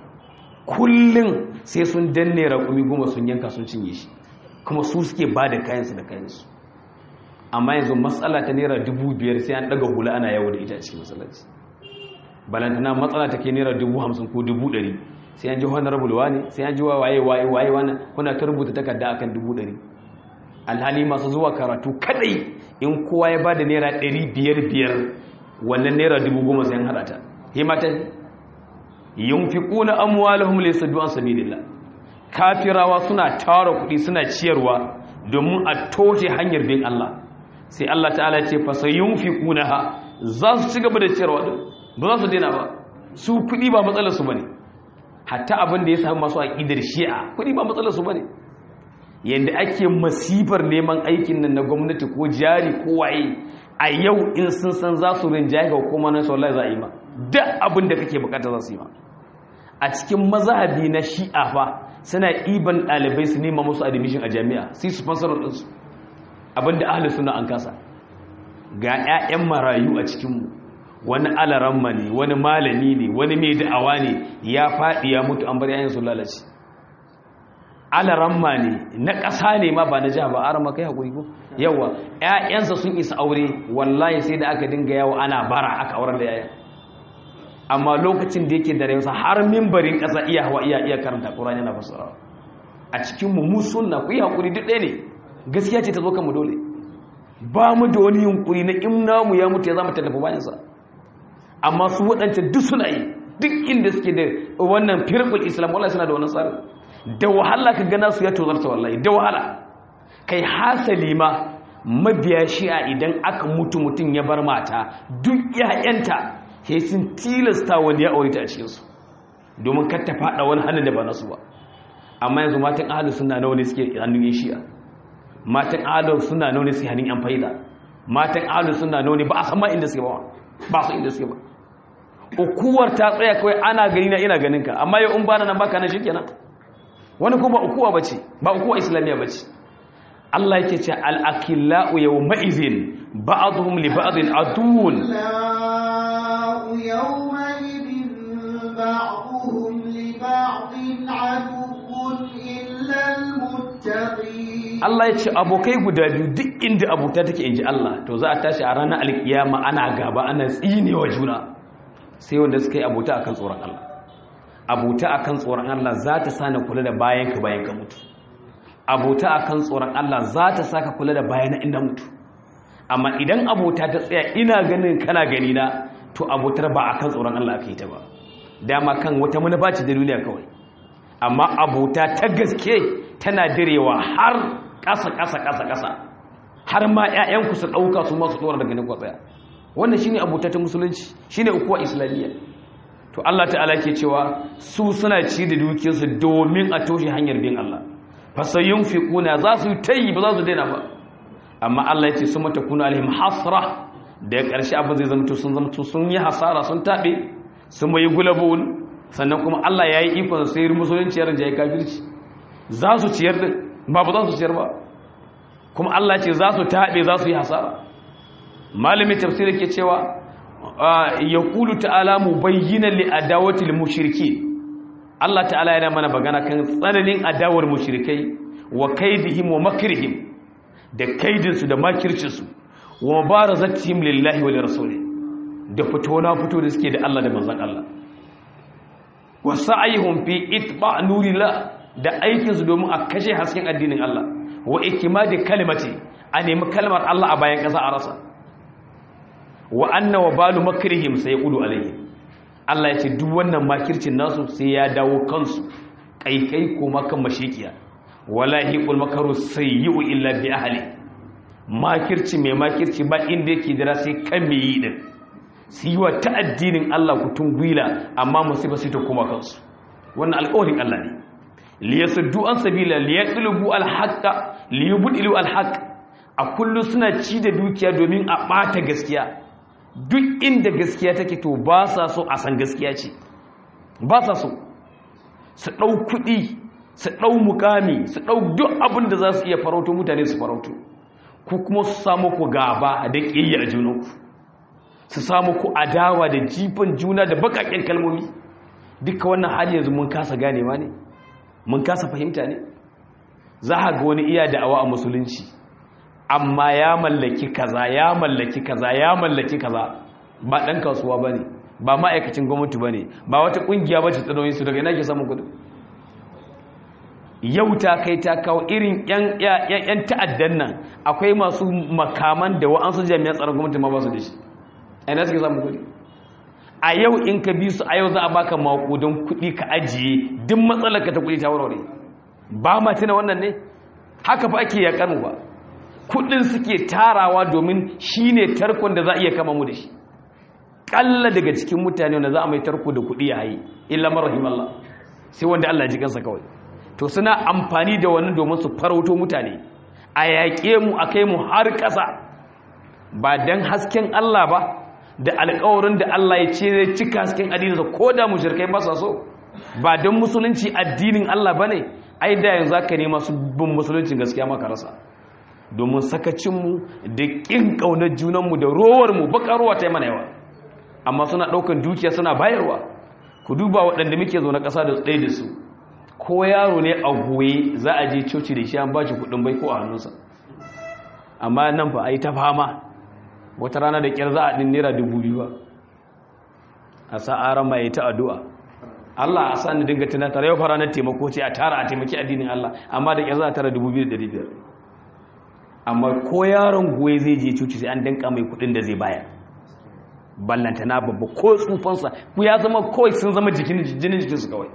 Kullum sai sun danne raƙumi goma sun yanka sun cinye shi, kuma su suke ba da kayansu da kayansu. Amma yanzu matsala ta naira dubu biyar sai an ɗaga hula ana yawo da ita a cikin matsalaci. Balantana matsala ta ke naira dubu hamsin ko dubu ɗari, sai an ji honorable wane, sai an ji waye waye waye wane, kuna ta rubuta takarda akan dubu ɗari. Alhali masu zuwa karatu kadai in kowa ya bada naira ɗari biyar biyar, wannan naira dubu goma sai an haɗa ta. Himata yunfiquna amwalahum lisaddu an sabilillah. Kafirawa suna tara kuɗi suna ciyarwa domin a toshe hanyar bin Allah. Sai Allah ta'ala ce fa sayunfiqunaha, za su ci gaba da ciyarwa din, ba za su daina ba. Su kuɗi ba matsalar su bane. Hatta abin da ya samu masu aqidar Shi'a, kuɗi ba matsalar su bane. Yanda ake masifar neman aikin nan na gwamnati ko jari ko waye, a yau in sun san za su rinjaye ga hukumar nan wallahi za a yi ma duk abin da kake bukata za su yi ma. A cikin mazhabi na Shi'a fa suna iban ɗalibai su nema musu admission a jami'a, sai su sponsor din su, abinda ahli sunna an kasa. Ga ƴaƴan marayu a cikin mu, wani alaramma ne, wani malami ne, wani mai da'awa ne, ya faɗi ya mutu an bar ƴaƴan su lalace. Alaramma ne na ƙasa ne ma ba na jiha ba, arama kai hakuri ko yawa ƴaƴansa sun isa aure, wallahi sai da aka dinga yawo ana bara aka aurar da ƴaƴan. Amma lokacin da yake da rayuwa har mimbarin ƙasa iya hawa iya iya karanta Qur'ani yana fassarawa. A cikin mu mu sunna ku yi hakuri duk ɗaya ne, gaskiya ce ta zo kan mu dole. Ba mu da wani yunkuri na in namu ya mutu ya zama tallafa bayan sa. Amma su waɗanta duk suna yi, duk inda suke da wannan firqul Islam wallahi suna da wannan tsari. Da wahala ka gana su ya tozarta wallahi, da wahala. Kai hasali ma mabiya Shi'a idan aka mutu mutum ya bar mata, duk ƴaƴanta sai sun tilasta wani ya aure ta a cikinsu domin kar ta faɗa wani hannun da ba nasu ba. Amma yanzu matan ahalus sunna nawa ne suke hannun yan Shi'a, matan ahalus sunna nawa ne suke hannun yan faida, matan ahalus sunna nawa ne ba a san ma inda suke ba, ba su inda suke ba. Ukuwar ta tsaya kawai ana gani na ina ganin ka, amma yau in ba nan baka nan shikenan. Wani kuma ba ukuwa bace, ba ukuwa islamiyya bace. Allah yake ce al-akillau yawma idhin ba'dhum li ba'dhin aduwwun يومئذ بعضهم لبعض عدو إلا المتقين. Allah ya ce abokai guda biyu duk inda abota take inji Allah, to za a tashi a ranar alkiyama ana gaba ana tsinewa juna, sai wanda suka yi abota akan tsoron Allah. Abota akan tsoron Allah za ta sa na kula da bayan ka bayan ka mutu. Abota akan tsoron Allah za ta saka kula da bayan inda mutu. amma idan abota ta tsaya ina ganin kana gani na to abotar ba akan tsoron Allah aka yi ta ba dama kan wata manufa ce da duniya kawai amma abota ta gaske tana direwa har ƙasa ƙasa ƙasa ƙasa har ma ƴaƴanku su ɗauka su ma su tsora daga nan tsaya wannan shine abota ta musulunci shine ukuwa islamiyya to Allah ta'ala ke cewa su suna ci da dukiyarsu domin a toshe hanyar bin Allah fasayunfiquna za su tayi ba za su daina ba amma Allah ya ce su mata kuna alaihim hasra da ƙarshe abin zai zama sun zama sun yi hasara sun tabe sun mai gulabun sannan kuma Allah ya yi ikon sayar musulunci yaran jayi kafirci za su ciyar din ba ba za su ciyar ba kuma Allah ce za su tabe za su yi hasara malamin tafsir ke cewa yaqulu ta'ala mubayyinan li adawati lil mushrikeen Allah ta'ala yana mana magana kan tsananin adawar mushrikai wa kaidihim wa makrihim da kaidinsu da makircinsu wa mubarazatihim lillahi wa lirasuli da fito na fito da suke da Allah da manzon Allah wa sa'ihum fi itba' nurillah da aikinsu domin a kashe hasken addinin Allah wa ikmadi kalimati a nemi kalmar Allah a bayan kasa a rasa wa anna wa balu makrihim sayqulu alayhi Allah ya ce duk wannan makircin nasu sai ya dawo kansu kaikai ko makan mashikiya wala hiqul makaru sayyi'u illa bi ahli makirci mai makirci ba inda yake jira sai kan me yi din sai wa ta addinin Allah ku tungwila amma musiba sai ta koma kansu wannan alƙawarin Allah ne li yasuddu an sabila li yaqlubu alhaqqa li yubdilu alhaq a kullu suna ci da dukiya domin a bata gaskiya duk inda gaskiya take to ba sa so a san gaskiya ce ba sa so su ɗau kuɗi su ɗau mukami su ɗau duk abin da za su iya farauto mutane su farauto ku kuma su samu ku gaba da ƙiyayya a junanku su samu ku adawa da jifan juna da baƙaƙen kalmomi duka wannan hali yanzu mun kasa ganewa ne mun kasa fahimta ne za a ga wani iya da'awa a musulunci amma ya mallaki kaza ya mallaki kaza ya mallaki kaza ba ɗan kasuwa ba ne ba ma'aikacin gwamnati ba ne ba wata ƙungiya ba ce tsanoyinsu daga ina ke samun kudu yau ta kai ta kawo irin yan ta'addan nan akwai masu makaman da wa'ansu jami'an tsaron gwamnati ma ba su da shi a ina suke samun kudu a yau in ka bi su a yau za a baka maƙudan kuɗi ka ajiye duk matsalar ka ta kuɗi ta warware ba ma tuna wannan ne haka fa ake yaƙar mu ba kudin suke tarawa domin shine tarkon da za a iya kama mu da shi kalla daga cikin mutane wanda za a mai tarko da kudi ya hayi illa marhamallah sai wanda Allah ya ji kansa kawai to suna amfani da wannan domin su farauto mutane a yaƙe mu a kai mu har ƙasa ba dan hasken Allah ba da alƙawarin da Allah ya ce zai cika hasken addininsa ko da mushrikai ba sa so ba dan musulunci addinin Allah bane ai da yanzu zaka nema su bin musuluncin gaskiya maka rasa domin sakacinmu da ƙin ƙaunar junanmu da rowarmu bakarwa ta yi mana yawa amma suna ɗaukar dukiya suna bayarwa ku duba waɗanda muke zo na ƙasa da ɗaya da su ko yaro ne a goye za a je coci da shi an ba shi kuɗin bai ko a hannunsa amma nan fa a yi ta fama wata rana da ƙyar za a ɗin naira dubu biyu ba a sa aran ma ya ta addu'a Allah a sa ni dinga tunatar yau fa ranar taimako ce a tara a taimaki addinin Allah amma da ƙyar za a tara dubu biyu da ɗari biyar amma ko yaron goye zai je cuci sai an danka mai kudin da zai bayar ballanta na babba ko tsufansa ku ya zama kawai sun zama jikin jinin jikinsu kawai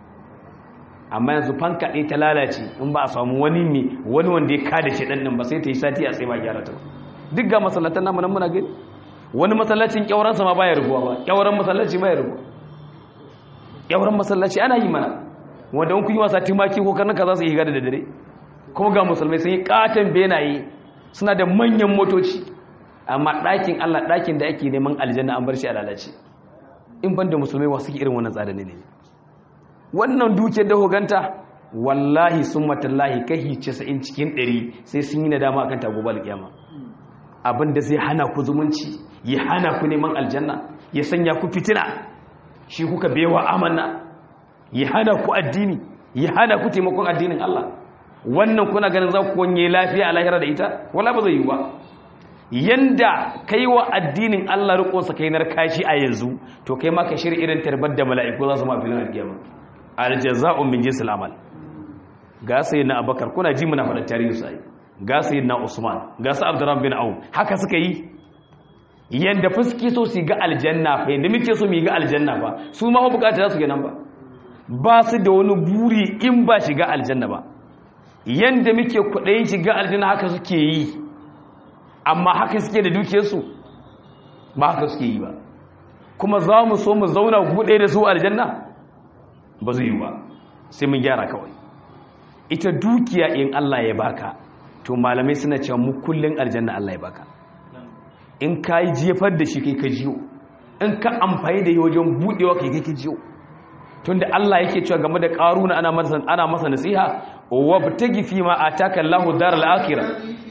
amma yanzu fanka ɗaya ta lalace in ba a samu wani ne wani wanda ya kada shi ɗan ba sai ta yi sati a tsaye ba gyara ta duk ga masallatan namu nan muna gani wani masallacin kyauransa ma baya rubuwa ba kyauran masallaci baya rubuwa kyauran masallaci ana yi mana wanda in kun yi wasa timaki ko karnuka za su yi gada da dare kuma ga musulmai sun yi katon benaye suna da manyan motoci amma ɗakin Allah ɗakin da ake neman aljanna an bar shi a lalace in ban da musulmai wasu ke irin wannan tsada ne ne wannan dukiyar da hoganta wallahi sun matallahi kahi casa'in cikin ɗari sai sun yi nadama akan tagoba alƙiyama abinda zai hana ku zumunci ya hana ku neman aljanna ya sanya ku fitina shi kuka bewa amanna ya hana ku addini ya hana ku taimakon addinin Allah wannan kuna ganin za ku wanye lafiya a lahira da ita wala ba zai yi ba yanda kai wa addinin Allah rikonsa kai narkashi a yanzu to kai ma ka shirya irin tarbar da mala'iku za su ma filin alkiyama aljaza'u min jinsil amal ga sai na abakar kuna ji muna faɗa tarihi sai ga sayyidina Usman ga su Abdurrahman bin Auf haka suka yi yanda fuski so su ga aljanna fa yanda muke so mu ga aljanna ba su ma bukata za su ga nan ba ba su da wani buri in ba shiga aljanna ba yanda muke kudayin shiga aljanna haka suke yi amma haka suke da dukiyarsu ba haka suke yi ba kuma za mu so mu zauna gude da su aljanna ba zai yi ba sai mun gyara kawai ita dukiya in Allah ya baka to malamai suna cewa mu kullun aljanna Allah ya baka in ka yi jefar da shi kai ka jiyo in ka amfani da yi wajen budewa kai kai ka jiyo tunda Allah yake cewa game da Qaruna ana masa ana masa nasiha wa batagi fi ma ataka Allahu daral akhirah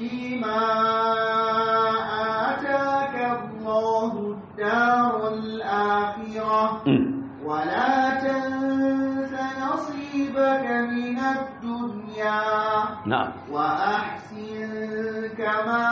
ولا تنس نصيبك من الدنيا نعم وأحسن كما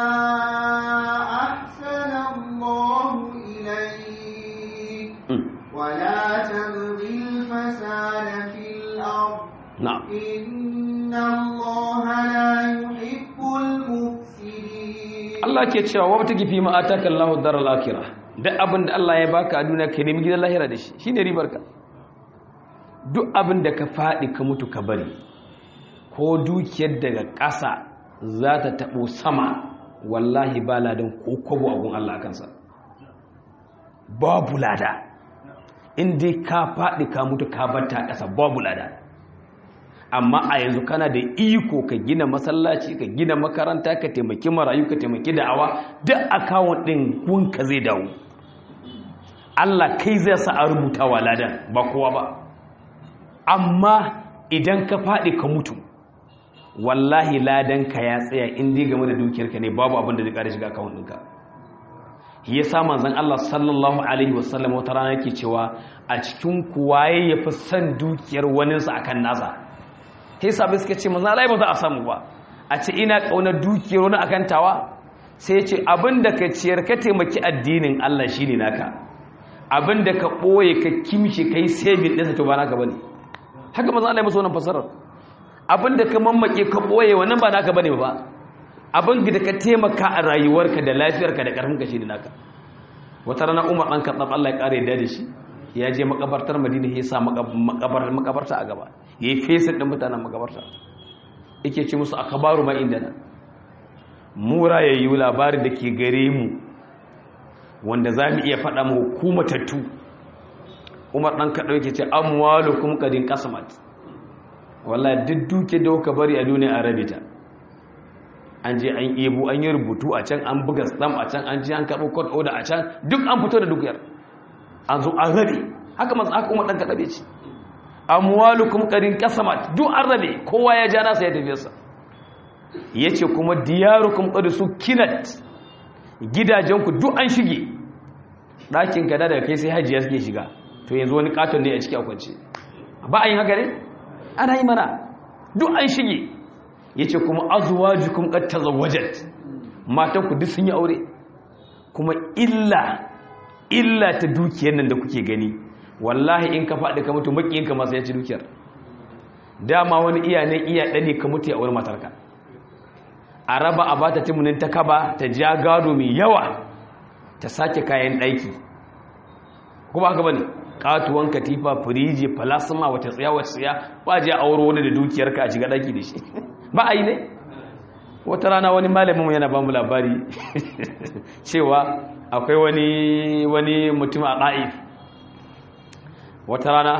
أحسن الله إليك ولا تبغي الفساد في الأرض نعم إن الله لا يحب المفسدين Allah ke cewa wa batagi fi ma ataka Allahu daral akhirah duk abin da Allah ya baka a duniya ka nemi gidan lahira da shi shine ribarka duk abin da ka faɗi ka mutu ka bari ko dukiyar daga ƙasa za ta taɓo sama wallahi ba ladan ko kwabo a gun Allah kansa babu lada in dai ka faɗi ka mutu ka batta a ƙasa babu lada amma a yanzu kana da iko ka gina masallaci ka gina makaranta ka taimaki marayu ka taimaki da'awa duk akawun ɗin gunka zai dawo Allah kai zai sa a rubuta wa ladan ba kowa ba amma idan ka faɗi ka mutu wallahi ladan ka ya tsaya in dai game da dukiyarka ne babu abin da zai ƙara shiga akawun ɗinka ya sa manzon Allah sallallahu alaihi wasallam wata rana yake cewa a cikin kuwaye ya fi son dukiyar waninsa akan nasa sai sabai suka ce manzon Allah ba za a samu ba a ce ina ƙaunar dukiyar wani akan tawa sai ya ce abin da ka ciyar ka taimaki addinin Allah shine naka abin da ka ɓoye ka kimshe kai saving ɗinsa to ba naka bane haka manzon Allah ya masa wannan fasarar abin da ka mammake ka ɓoye wannan ba naka bane ba abin da ka taimaka a rayuwarka da lafiyarka da ƙarfinka shi ne naka wata rana Umar ɗan Khattab Allah ya ƙara yadda da shi ya je makabartar Madina ya sa makabarta a gaba ya yi fesin ɗin mutanen makabarta yake ce musu akabaru ma inda nan mu rayayyu labarin da ke gare mu wanda za mu iya faɗa mu hukumatattu Umar ɗan Khattab yake ce amwalukum qadin qasamat wallahi duk duke da kuka bari a duniya a rabita an je an ebo an yi rubutu a can an buga stamp a can an je an karɓo court order a can duk an fito da dukiyar an zo an rabe haka masu aka umar ɗan kaɗaɓe ce amwalukum qadin qasamat duk an rabe kowa ya ja nasa ya tafiyarsa ya ce kuma diyarukum qad sukinat gidajenku duk an shige ɗakin ka da daga kai sai hajiya suke shiga to yanzu wani katon ne a ciki a kwance ba a yin haka ne ana yi mana duk an shige ya ce kuma azuwajukum qad tazawwajat matanku duk sun yi aure kuma illa illa ta dukiyar nan da kuke gani wallahi in ka faɗi ka mutu makiyinka masu ya ci dukiyar dama wani iya nan iya ɗane ka mutu ya aure matarka a raba a bata timunin ta kaba ta ja gado mai yawa ta sake kayan ɗaki kuma haka bane katuwan katifa firiji falasma wata tsaya wata tsaya ba je auro wani da dukiyarka a shiga ɗaki da shi ba a yi ne wata rana wani malamin yana ba mu labari cewa akwai wani wani mutum a ɗa'if wata rana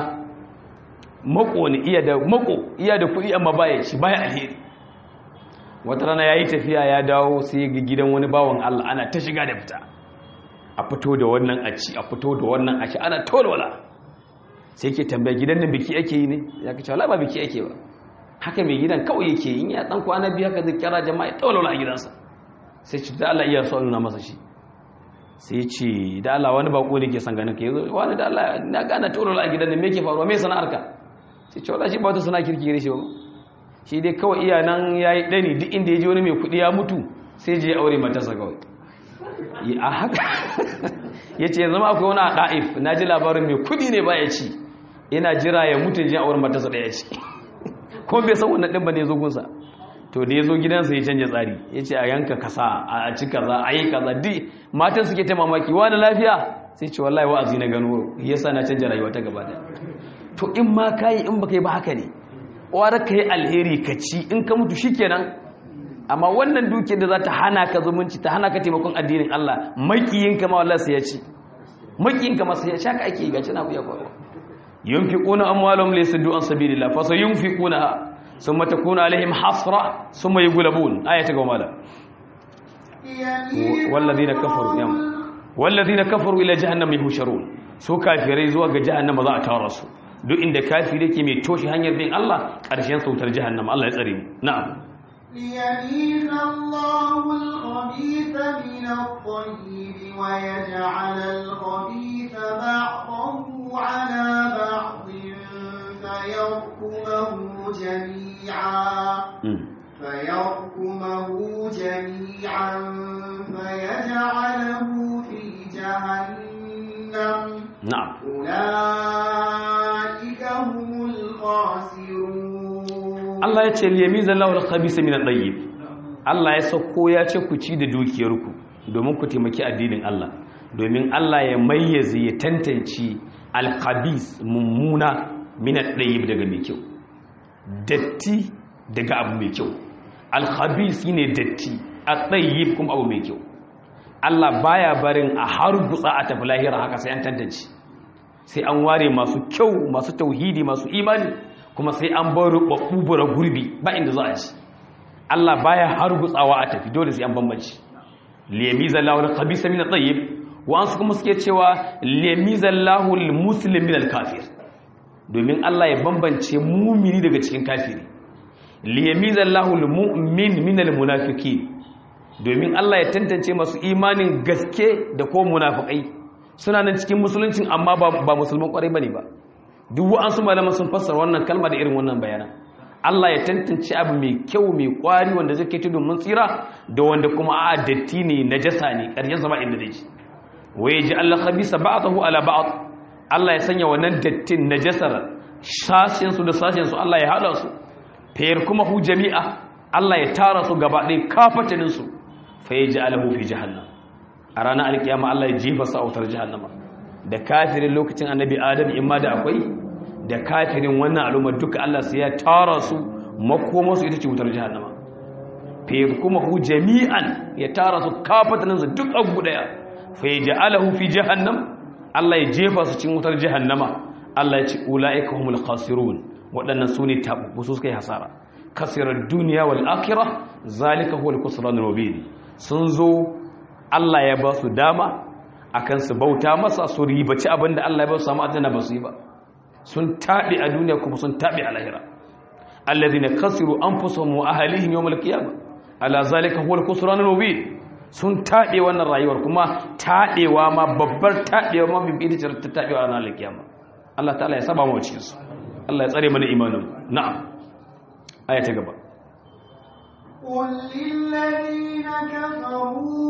mako ne iya da mako iya da kuɗi amma baya shi baya alheri wata rana yayi tafiya ya dawo sai ga gidan wani bawan Allah ana ta shiga da fita a fito da wannan a ci a fito da wannan a ci ana tolwala sai ke tambaya gidan nan biki ake yi ne ya kace wallahi ba biki ake ba haka mai gidan kawai yake in ya dan kwana biyu haka zai kira jama'a ya tolwala a gidansa sai ce da Allah iya so nuna masa shi sai ya ce da Allah wani bako ne ke san ganin ka yazo wani da Allah na gana tolwala a gidan nan me yake faruwa me sana'arka sai ce wallahi shi ba ta sana'a kirki gare shi ba shi dai kawai iya nan yayi dani duk inda yaje wani mai kudi ya mutu sai je aure matarsa kawai a haka yace zama akwai wani a Daif naji labarin mai kudi ne ba ya ci ina jira ya mutu je aure matarsa da ya ci ko bai san wannan din bane zo gunsa to da ya zo gidansa ya canja tsari ya ce a yanka kasa a ci kaza a yi kaza duk matan suke ta mamaki wani lafiya sai ce wallahi wa'azi na gano yasa na canja rayuwa ta gaba da to in ma ka yi in baka yi ba haka ne wara ka yi alheri ka ci in ka mutu shikenan amma wannan dukiyar da za ta hana ka zumunci ta hana ka taimakon addinin Allah makiyinka ma wallahi sai ya ci makiyinka ma sai ya shaka ake ga cina ku ya kwaro yunfiquna amwalahum lisuddu an sabilillah fa sayunfiquna thumma takunu alaihim hasra thumma yughlabun ayata goma da walladhina kafaru yam walladhina kafaru ila jahannam yuhsharun su kafirai zuwa ga jahannama za a tara su duk inda kafiri yake mai toshi hanyar bin Allah karshen sautar jahannama Allah ya tsare mu na'am ليميز الله الخبيث من الطيب ويجعل الخبيث بعضه على بعض فيركمه جميعا فيركمه جميعا فيجعله في جهنم نعم أولئك هم الخاسرون Allah ya ce liyamiza Allahu al-khabisa min at-tayyib Allah ya sauko ya ce ku ci da dukiyarku domin ku taimaki addinin Allah domin Allah ya mayyaze ya tantance al-khabis mummuna min at-tayyib daga mai kyau datti daga abu mai kyau al-khabis shine datti at-tayyib kuma abu mai kyau Allah baya barin a harbutsa a tafi lahira haka sai an tantance sai an ware masu kyau masu tauhidi masu imani kuma sai an bar rububura gurbi ba inda za a ci Allah baya har gutsawa a tafi dole sai an bambanci liyamizallahu al-khabisa min at-tayyib wa an su kuma suke cewa liyamizallahu al-muslim min al-kafir domin Allah ya bambance mumini daga cikin kafiri liyamizallahu al-mu'min min al-munafiqin domin Allah ya tantance masu imanin gaske da ko munafikai suna nan cikin musuluncin amma ba ba musulman kwarai bane ba duk wa'ansu malaman sun fassara wannan kalma da irin wannan bayanan Allah ya tantance abu mai kyau mai kwari wanda zai kai domin tsira da wanda kuma a datti ne najasa ne ƙarshen sama inda zai ci waye ji Allah khabisa ba'dahu ala ba'd Allah ya sanya wannan dattin najasar sashen su da sashen su Allah ya hada su fayar kuma hu jami'a Allah ya tara su gaba ɗaya kafatanin su fa yaj'aluhu fi jahannam a ranar alkiyama Allah ya jefa su a wutar jahannama da kafirin lokacin annabi adam in ma da akwai da kafirin wannan al'umma duka Allah sai ya tara su makoma su ita ce wutar jahannama fa kuma hu jami'an ya tara su kafatanin su duk abu daya fa yaj'aluhu fi jahannam Allah ya jefa su cikin wutar jahannama Allah ya ce ulaika humul khasirun wadannan sune tabu su suka yi hasara kasirar duniya wal akhirah zalika huwal khusranul mubin sun zo Allah ya ba su dama akan su bauta masa su ribaci abinda Allah ya ba su samu aljanna ba su yi ba sun tabi a duniya kuma sun tabi a lahira alladhina khasiru anfusahum wa ahlihim yawm al-qiyamah ala zalika huwa al-khusranul mubin sun tabe wannan rayuwar kuma tadewa ma babbar tadewa ma bibi da ta tabewa a ranar al-qiyamah Allah ta'ala ya saba mu cikin su Allah ya tsare mana imanin na'am aya ta gaba قل للذين كفروا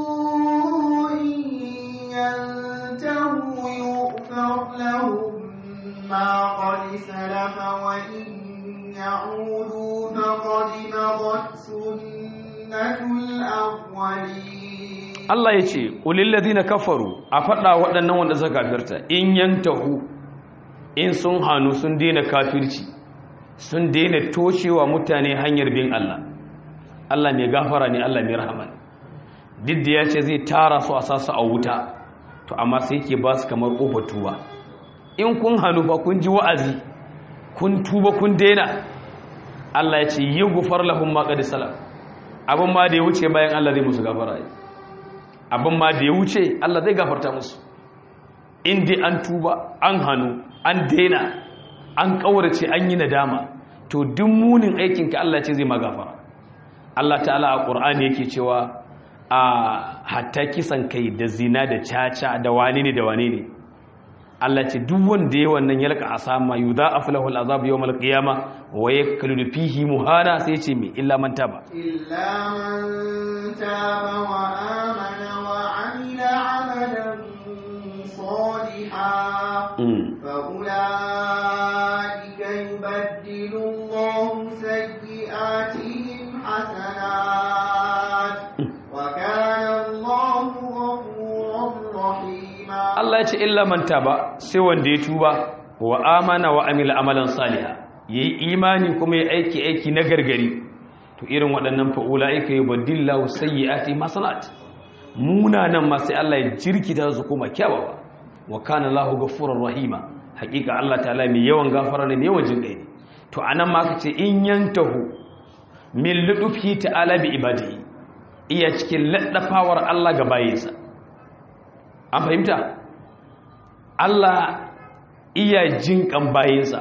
ينتهوا يغفر لهم ما قد سلف وإن يعودوا فقد مضت سنة الأولين Allah ya ce ulil ladina kafaru a faɗa waɗannan wanda suka kafirta in yantahu in sun hanu sun daina kafirci sun daina toshewa mutane hanyar bin Allah Allah mai gafara ne Allah mai rahama duk da ya ce zai tara su a sasa a wuta to amma sai yake ba su kamar ƙofar tuba in kun hannu ba kun ji wa'azi kun tuba kun daina Allah ya ce yi gufar lahum ma qad salam abin ma da ya wuce bayan Allah zai musu gafara abin ma da ya wuce Allah zai gafarta musu in dai an tuba an hannu an daina an kaurace an yi nadama to duk munin aikinka Allah ce zai ma gafara Allah ta'ala a Qur'ani yake cewa a hatta kisan kai da zina da caca da wani ne da wani ne Allah ce duk wanda yayi wannan yalka asama yudha'af lahu al'azab yawm al-qiyama wa yakludu fihi muhana sai ce me illa man taba illa man taba wa amana wa amila 'amalan salihan fa ulaika yubaddilu Allahu sayyi'atihim ce illa man taba sai wanda ya tuba wa amana wa amila amalan salihan yayi imani kuma yayi aiki aiki na gargari to irin waɗannan fa ulaika yubaddillahu sayyiati hasanat munanan ma sai Allah ya jirkita su kuma kyawawa wa kana Allahu ghafurur rahima hakika Allah ta'ala mai yawan gafara ne mai yawan jinkai to anan ma kace in yantahu min ludufi ta'ala bi ibadihi iya cikin laddafawar Allah ga bayinsa an fahimta Allah iya jinkan bayinsa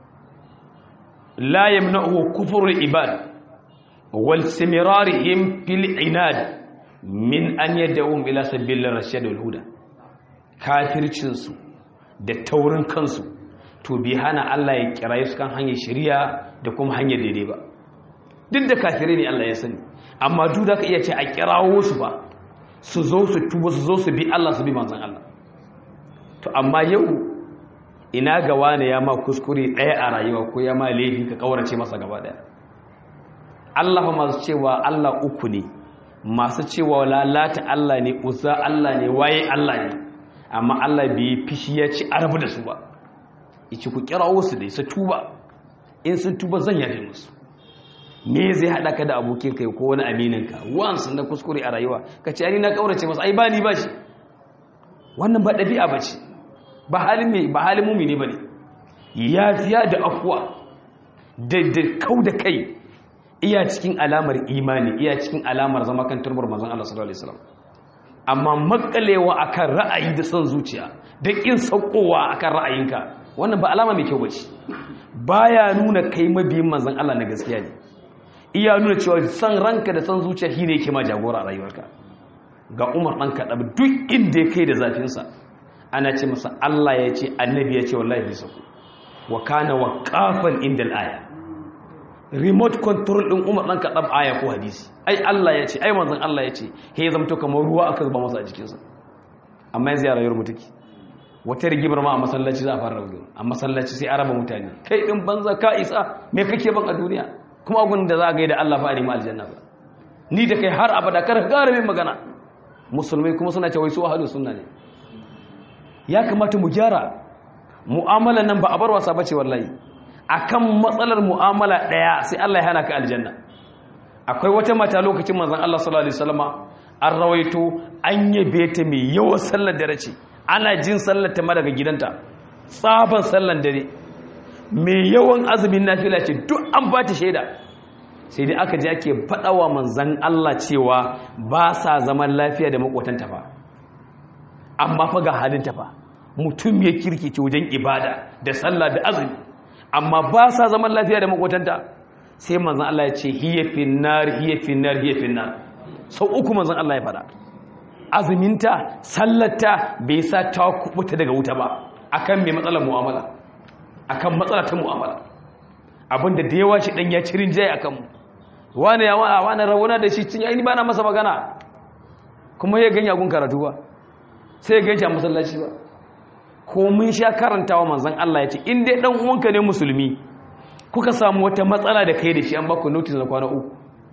la yamna'u kufrul ibad wal simirarihim fil inad min an yad'um ila sabilir rashad wal huda kafircin su da taurin kansu to bi hana Allah ya kiraye su kan hanyar shari'a da kuma hanyar daidai ba duk da kafirai ne Allah ya sani amma duk da ka iya ce a kirawo su ba su zo su tuba su zo su bi Allah su bi manzon Allah to amma yau ina ga wani ya ma kuskure ɗaya a rayuwa ko ya ma laifi ka kaurace masa gaba ɗaya Allah fa masu cewa Allah uku ne masu cewa lalata Allah ne uzza Allah ne waye Allah ne amma Allah bai fishi ya ci arabu da su ba yace ku kirawo su dai su tuba in sun tuba zan yafe musu me zai hada ka da abokin kai ko wani aminin ka once na kuskure a rayuwa kace ani na kaurace masa ai ba ni ba shi wannan ba dabi'a bace ba halin me ba halin mumini bane yafiya da afwa da da kauda kai iya cikin alamar imani iya cikin alamar zama kan turbar manzon Allah sallallahu alaihi wasallam amma makalewa akan ra'ayi da son zuciya da kin saukowa akan ra'ayinka wannan ba alama mai kyau bace baya nuna kai mabiyin manzon Allah na gaskiya ne iya nuna cewa san ranka da san zuciya shine yake ma jagora a rayuwarka ga Umar dan Kadab duk inda kai da zafin sa ana ce masa Allah ya ce annabi ya ce wallahi bi sako wa kana waqafan indal aya remote control din Umar dan Kadab aya ko hadisi ai Allah ya ce ai manzon Allah ya ce he zamto kamar ruwa aka zuba masa a jikin sa amma yanzu ya rayuwar mutaki wata rigimar ma a masallaci za a fara rubutu a masallaci sai araba mutane kai din banza ka isa me kake ban a duniya kuma abun da za ga da Allah fa arima aljanna ba ni da kai har abada kar ka gare min magana musulmai kuma suna cewa su ahlus sunna ne ya kamata mu gyara mu'amalan nan ba a bar wasa bace wallahi akan matsalar mu'amala daya sai Allah ya hana ka aljanna akwai wata mata lokacin manzon Allah sallallahu alaihi wasallama an rawaito an yabe ta mai yawan sallar dare ce ana jin sallar ta ma daga gidanta tsaban sallar dare mai yawan azumin nafila ce duk an ba ta shaida sai dai aka ji ake faɗawa manzon Allah cewa ba sa zaman lafiya da makwatanta fa amma fa ga halinta fa mutum ya kirkice wajen ibada da sallah da azumi amma ba sa zaman lafiya da makwatanta sai manzon Allah ya ce hiya finnar hiya finnar hiya finnar sau uku manzon Allah ya fada azuminta sallarta bai sa ta kubuta daga wuta ba akan mai matsalar mu'amala akan matsala ta mu'amala abinda da yawa shi dan ya cirin jayi akan mu wani ya wani wani rawana da shi cin yayi bana masa magana kuma ya ganya gun karatu ba sai ya ganshi a masallaci ba ko mun sha karantawa manzon Allah ya ce in dai dan uwanka ne musulmi kuka samu wata matsala da kai da shi an ba ku notice na kwana uku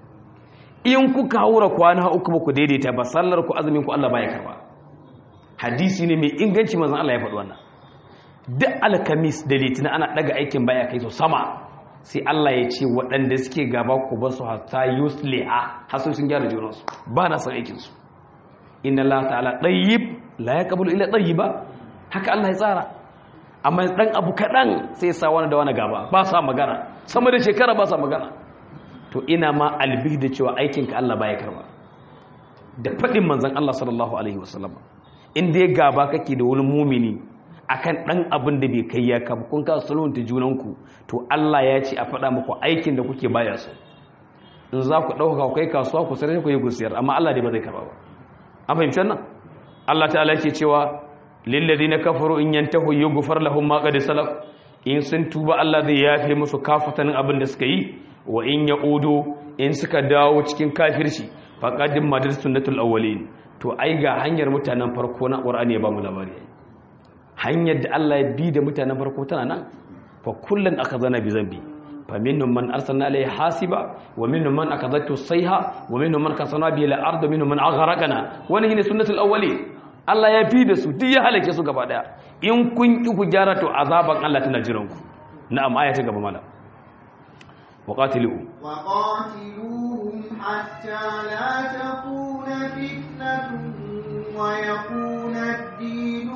in kuka haura kwana uku ba ku daidaita ba sallar ku azumin ku Allah baya karba hadisi ne mai inganci manzon Allah ya faɗi wannan duk alkamis da litina ana daga aikin baya kai so sama sai Allah ya ce waɗanda suke gaba ku ba su hatta yusliha hasu sun gyara junansu ba na san aikin su inna Allah ta'ala tayyib la yaqbalu illa tayyiba haka Allah ya tsara amma dan abu kadan sai sa wani da wani gaba ba sa magana sama da shekara ba sa magana to ina ma albih da cewa aikinka Allah baya karba da fadin manzon Allah sallallahu alaihi wasallam in dai gaba kake da wani mumini akan dan abin da bai kai ya ka kun ka sulhunta junanku to Allah ya ce a fada muku aikin da kuke baya so in za ku dauka kai kasuwa ku sai ku yi gusiyar amma Allah dai ba zai karba ba an fahimci wannan Allah ta'ala yake cewa lilladheena kafaru in yantahu yughfar lahum ma qad salaf in sun tuba Allah zai yafe musu kafatan abin da suka yi wa in yaudu in suka dawo cikin kafirci faqadim madar sunnatul awwalin to ai ga hanyar mutanen farko na Qur'ani ya ba mu labari hanyar da Allah ya bi da mutanen farko tana nan fa kullun akhadna bi zambi fa minhum man arsalna alayhi hasiba wa minhum man akhadathu sayha wa minhum man kasana bi al-ard wa minhum man aghraqna wa ni sunnatul awwalin Allah ya fi da su duk ya halake su gaba daya in kun ki ku gyara to azaban Allah tana jiran ku na'am aya ta gaba mala waqatiluhum وقاتلوهم حتى لا تكون فتنة ويكون الدين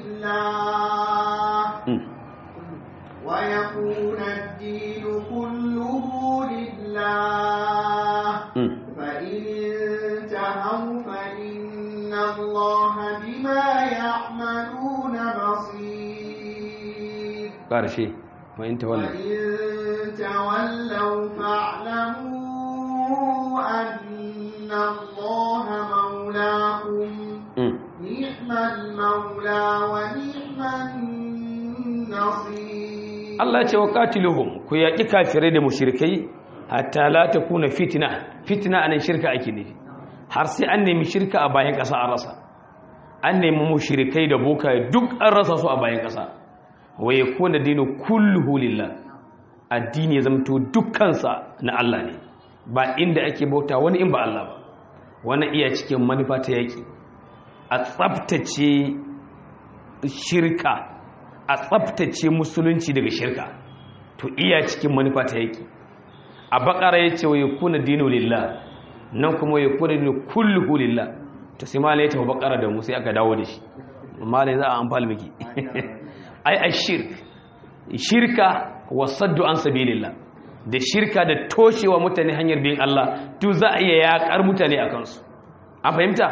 لله ويكون الدين كله لله فإن انتهوا فإن الله بما يعملون بصير قارشي وإن تولوا وإن تولوا فاعلموا أن الله مولاكم نعم المولى ونعم النصير الله يقول وقاتلهم كي يأتي كافرين مشركي حتى لا تكون فتنة فتنة أن الشركة أكيد har sai an nemi shirka a bayan ƙasa a rasa an nemi mushrikai da boka duk an rasa su a bayan ƙasa wa yakuna dinu kulluhu lillah addini ya zamto dukkansa na Allah ne ba inda ake bauta wani in ba Allah ba wannan iya cikin manufa ta yaki a tsaftace shirka a tsaftace musulunci daga shirka to iya cikin manufa ta yaki a bakara yace wa yakuna dinu lillah nan kuma ya kula da kullu lillah to sai malai ta bakara da mu sai aka dawo da shi malai za a amfani miki ai ashirk shirka wasaddu an sabilillah da shirka da toshewa mutane hanyar bin Allah to za a iya yakar mutane akan su an fahimta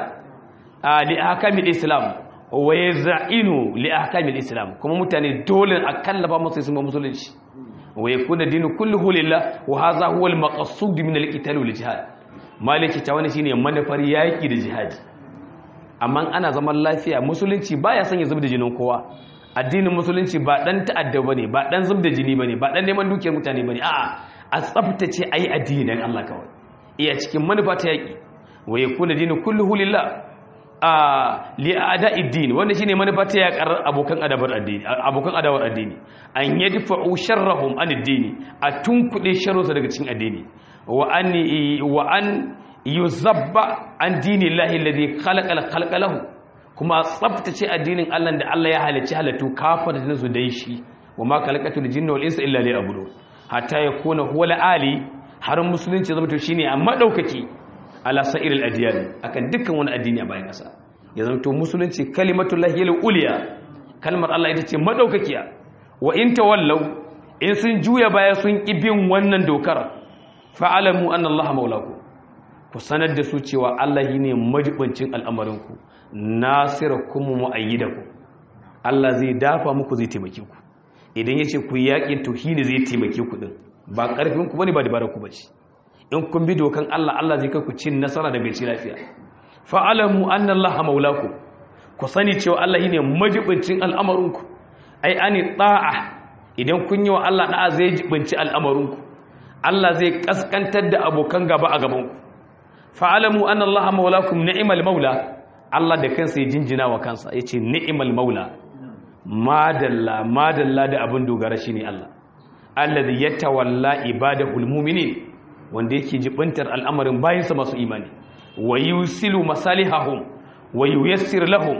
li ahkamil islam wa yaz'inu li ahkamil islam kuma mutane dole a kallafa musu su musulunci wa yakuna dinu kulluhu lillah wa hadha huwa al-maqsud min al-qital wal jihad maliki ta wani shine manufar yaki da jihadi amma ana zaman lafiya musulunci baya son ya zubda jinin kowa addinin musulunci ba dan ta'adda bane ba dan zubda jini bane ba dan neman dukiyar mutane bane a'a a tsaftace ayi addini dan Allah kawai iya cikin manufa ta yaki wa yakuna dinu kulluhu lillah a li a'da'id din wannan shine manufa ta yakar abokan adabar addini abokan adawar addini an yadfa'u sharrahum an addini a tunkude sharrusa daga cikin addini wa an wa an yuzabba an dinillahi alladhi khalaqa al-khalqa lahu kuma tsaftace addinin Allah da Allah ya halicci halatu kafa da su dai shi wa ma khalaqatul jinna wal insa illa liya'budun hatta yakuna huwa al-ali har musulunci zama to shine amma daukaki ala sa'iril adyan akan dukkan wani addini a bayan kasa ya zama to musulunci kalimatullahi al-ulya kalmar Allah ita ce madaukakiya wa in tawallaw in sun juya baya sun kibin wannan dokar fa'alamu anna Allah maulaku ku sanar da su cewa Allah ne majibincin al'amarinku nasirakum mu'ayyidakum Allah zai dafa muku zai taimake ku idan yace ku yaƙin to shine zai taimake ku din ba ƙarfin ku bane ba dabarar ku bace in kun bi dokan Allah Allah zai kai ku cin nasara da gaci lafiya fa'alamu anna Allah maulaku ku sani cewa Allah ne majibincin al'amarinku ai ani ta'a idan kun yi wa Allah da'a zai jibinci al'amarinku Allah zai kaskantar da abokan gaba a gabanku fa'alamu anna Allah maulakum ni'mal maula Allah da kansa ya jinjina wa kansa yace ni'mal maula madalla madalla da abin dogara shine Allah alladhi yatawalla ibadahul mu'minin wanda yake jibintar al'amarin bayinsa masu imani wa yusilu masalihahum wa yuyassir lahum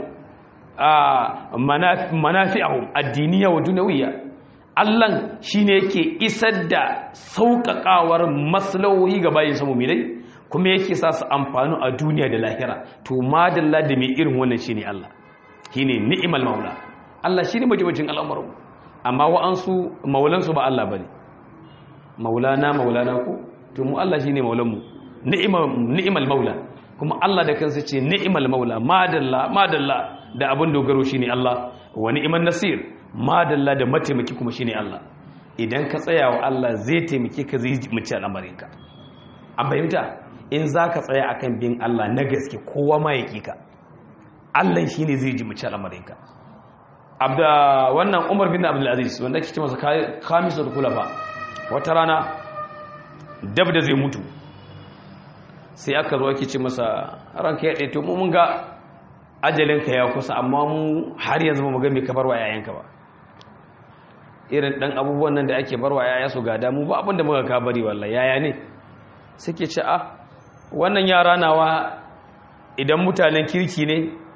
manafi'ahum ad-diniyya wa dunyawiyya Allah shi ne yake isar da sauƙaƙawar maslahohi ga bayin sa mu'minai kuma yake sa su amfani a duniya da lahira to madalla da mai irin wannan shine Allah shine ni'mal maula Allah shine majibacin al'amuran amma wa'ansu maulansu ba Allah bane maulana maulana ko to mu Allah shine maulan mu ni'mal ni'mal maula kuma Allah da kansa ce ni'mal maula madalla madalla da abin dogaro shine Allah wa ni'man nasir madalla da mataimaki kuma shine Allah idan ka tsaya wa Allah zai taimake ka zai muci al'amarinka an fahimta in zaka tsaya akan bin Allah na gaske kowa ma yake ka Allah shine zai ji muci al'amarinka abda wannan Umar bin Abdul Aziz wanda kike masa khamisul khulafa wata rana dab da zai mutu sai aka zo ake ce masa ranka ya daito mu mun ga ajalinka ya kusa amma mu har yanzu ba mu ga me ka barwa yayanka ba irin dan abubuwan nan da ake barwa yaya su gada mu ba abinda muka ka bari wallahi yaya ne suke ce ah wannan yara nawa idan mutanen kirki ne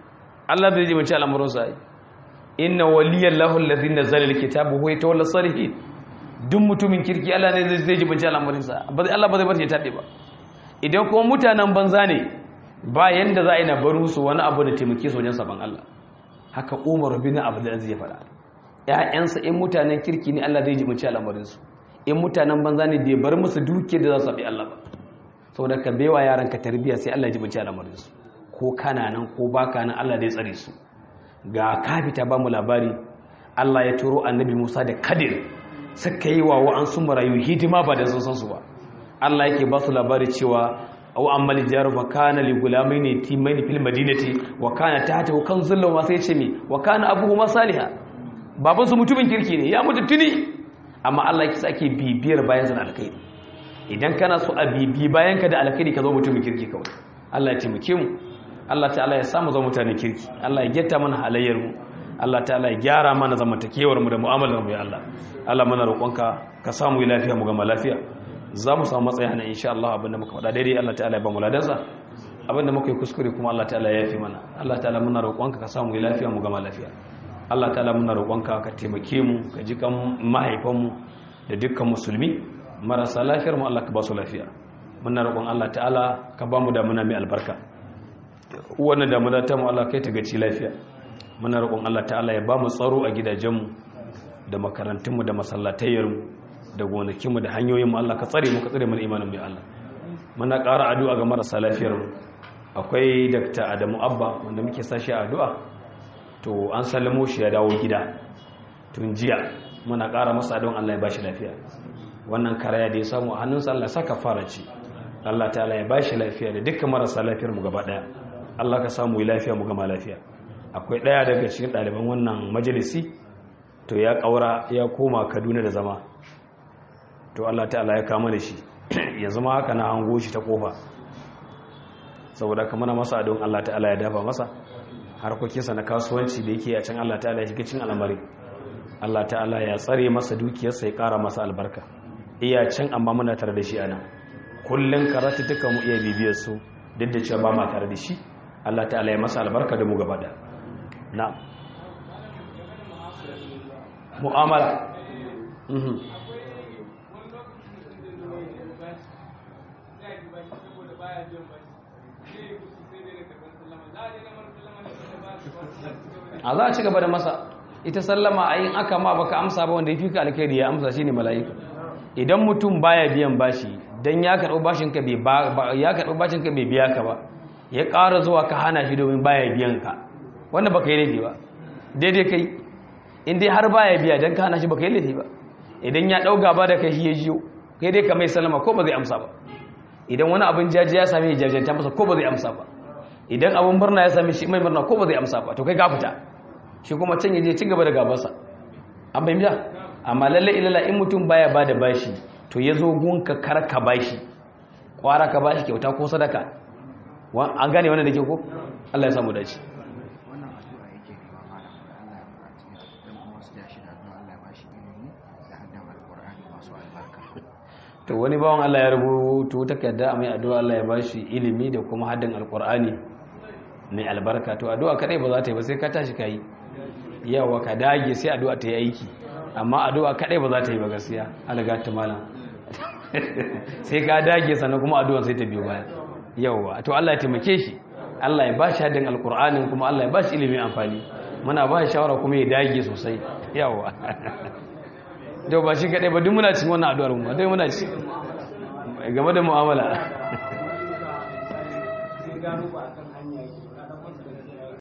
Allah zai ji mace al'amuran sa inna waliyallahu allazi nazzala alkitaba huwa yatawalla salihin duk mutumin kirki Allah ne zai ji mace al'amuran sa Allah ba zai bar shi tabe ba idan kuma mutanen banza ne ba yanda za a yi na bar musu wani abu da taimake su wajen saban Allah haka Umar bin Abdul Aziz ya faɗa ƴaƴansa in mutanen kirki ne Allah zai ji mace al'amuran su in mutanen banza ne bai bar musu dukiyar da za su bi Allah ba saboda ka baiwa yaran ka tarbiyya sai Allah ya ji mace al'amuran su ko kana nan ko baka nan Allah zai tsare su ga kafita ba mu labari Allah ya turo annabi Musa da Kadir suka yi wa wa'ansu marayu hidima ba da san su ba Allah yake ba su labari cewa aw ammal jaru fa kana li gulamaini timaini fil madinati wa kana tahtahu kanzun law sai ce mi wa kana abuhuma salihah baban su mutumin kirki ne ya mutu tuni amma Allah yake sake bibiyar bayan sa alkhairi idan kana so a bibi bayan ka da alkhairi ka zo mutumin kirki kawai Allah ya taimake mu Allah ta'ala ya samu zama mutane kirki Allah ya getta mana halayyar mu Allah ta'ala ya gyara mana zamantakewar mu da mu'amalar mu ya Allah Allah muna roƙonka ka samu lafiya mu gama lafiya za mu samu matsayi na insha Allah abinda muka faɗa daidai Allah ta'ala ya ba mu ladansa abinda muka yi kuskure kuma Allah ta'ala ya yafi mana Allah ta'ala muna roƙonka ka samu lafiya mu gama lafiya Allah ta'ala muna roƙonka ka taimake mu ka ji kan mahaifan mu da dukkan musulmi marasa lafiyar mu Allah ka ba su lafiya muna roƙon Allah ta'ala ka ba mu damuna mai albarka wannan damuna ta mu Allah kai ta gaci lafiya muna roƙon Allah ta'ala ya ba mu tsaro a gidajenmu da makarantunmu da masallatayyarmu da gonakinmu da hanyoyinmu Allah ka tsare mu ka tsare mu imanin mu Allah muna ƙara addu'a ga marasa lafiyarmu akwai Dr. Adamu Abba wanda muke sashi a addu'a to an sallamo shi ya dawo gida tun jiya muna ƙara masa don Allah ya bashi lafiya wannan karaya da ya samu a hannunsa Allah saka fara ci Allah ta'ala ya bashi lafiya da dukkan marasa lafiyar mu gaba daya Allah ka samu lafiya mu gama lafiya akwai daya daga cikin ɗaliban wannan majalisi to ya kaura ya koma Kaduna da zama to Allah ta'ala ya kama da shi ya zama haka na hango shi ta kofa saboda kamar masa don Allah ta'ala ya dafa masa harkokinsa na kasuwanci da yake a can Allah ta'ala ya shiga cin al'amari Allah ta'ala ya tsare masa dukiyarsa ya kara masa albarka iya can amma muna tare da shi ana kullun karatu duka mu iya bibiyar su duk da cewa ba ma tare da shi Allah ta'ala ya masa albarka da mu gaba da na mu'amala mhm a za a ci gaba da masa ita sallama a yin aka ma baka amsa ba wanda ya fi ka alkhairi ya amsa shine mala'ika idan mutum baya biyan bashi dan ya karɓo bashin ka bai ya karɓo bashin ka bai biya ka ba ya ƙara zuwa ka hana shi domin baya biyan ka wanda baka yi laifi ba daidai kai in dai har baya biya dan ka hana shi baka yi laifi ba idan ya ɗau gaba da kai shi ya jiyo kai dai ka mai sallama ko ba zai amsa ba idan wani abin jaji ya same shi jajanta masa ko ba zai amsa ba idan abin murna ya same shi mai murna ko ba zai amsa ba to kai ka fita shi kuma can yaje ci gaba da gabansa an bayyana amma lalle ilala in mutum baya bada bashi to yazo gunka karka bashi kwara ka bashi kyauta ko sadaka an gane wannan dake ko Allah ya samu dace wannan addu'a yake riwa malam Allah ya buƙaci dan kuma su ya shi da Allah ya bashi ilimi da haddan alqur'ani masu albarka to wani bawan Allah ya rubuto takarda mai addu'a Allah ya bashi ilimi da kuma haddan alqur'ani mai albarka to addu'a kadai ba za ta yi ba sai ka tashi kai yawa ka dage sai addu'a ta yi aiki amma addu'a kadai ba za ta yi ba gaskiya alaga ta malam sai ka dage sannan kuma addu'a sai ta biyo baya yawa to Allah ya taimake shi Allah ya ba shi hadin alqur'anin kuma Allah ya ba shi ilimin amfani muna ba shi shawara kuma ya dage sosai yawa to ba shi kadai ba duk muna cikin wannan addu'ar mu dai muna ci game da mu'amala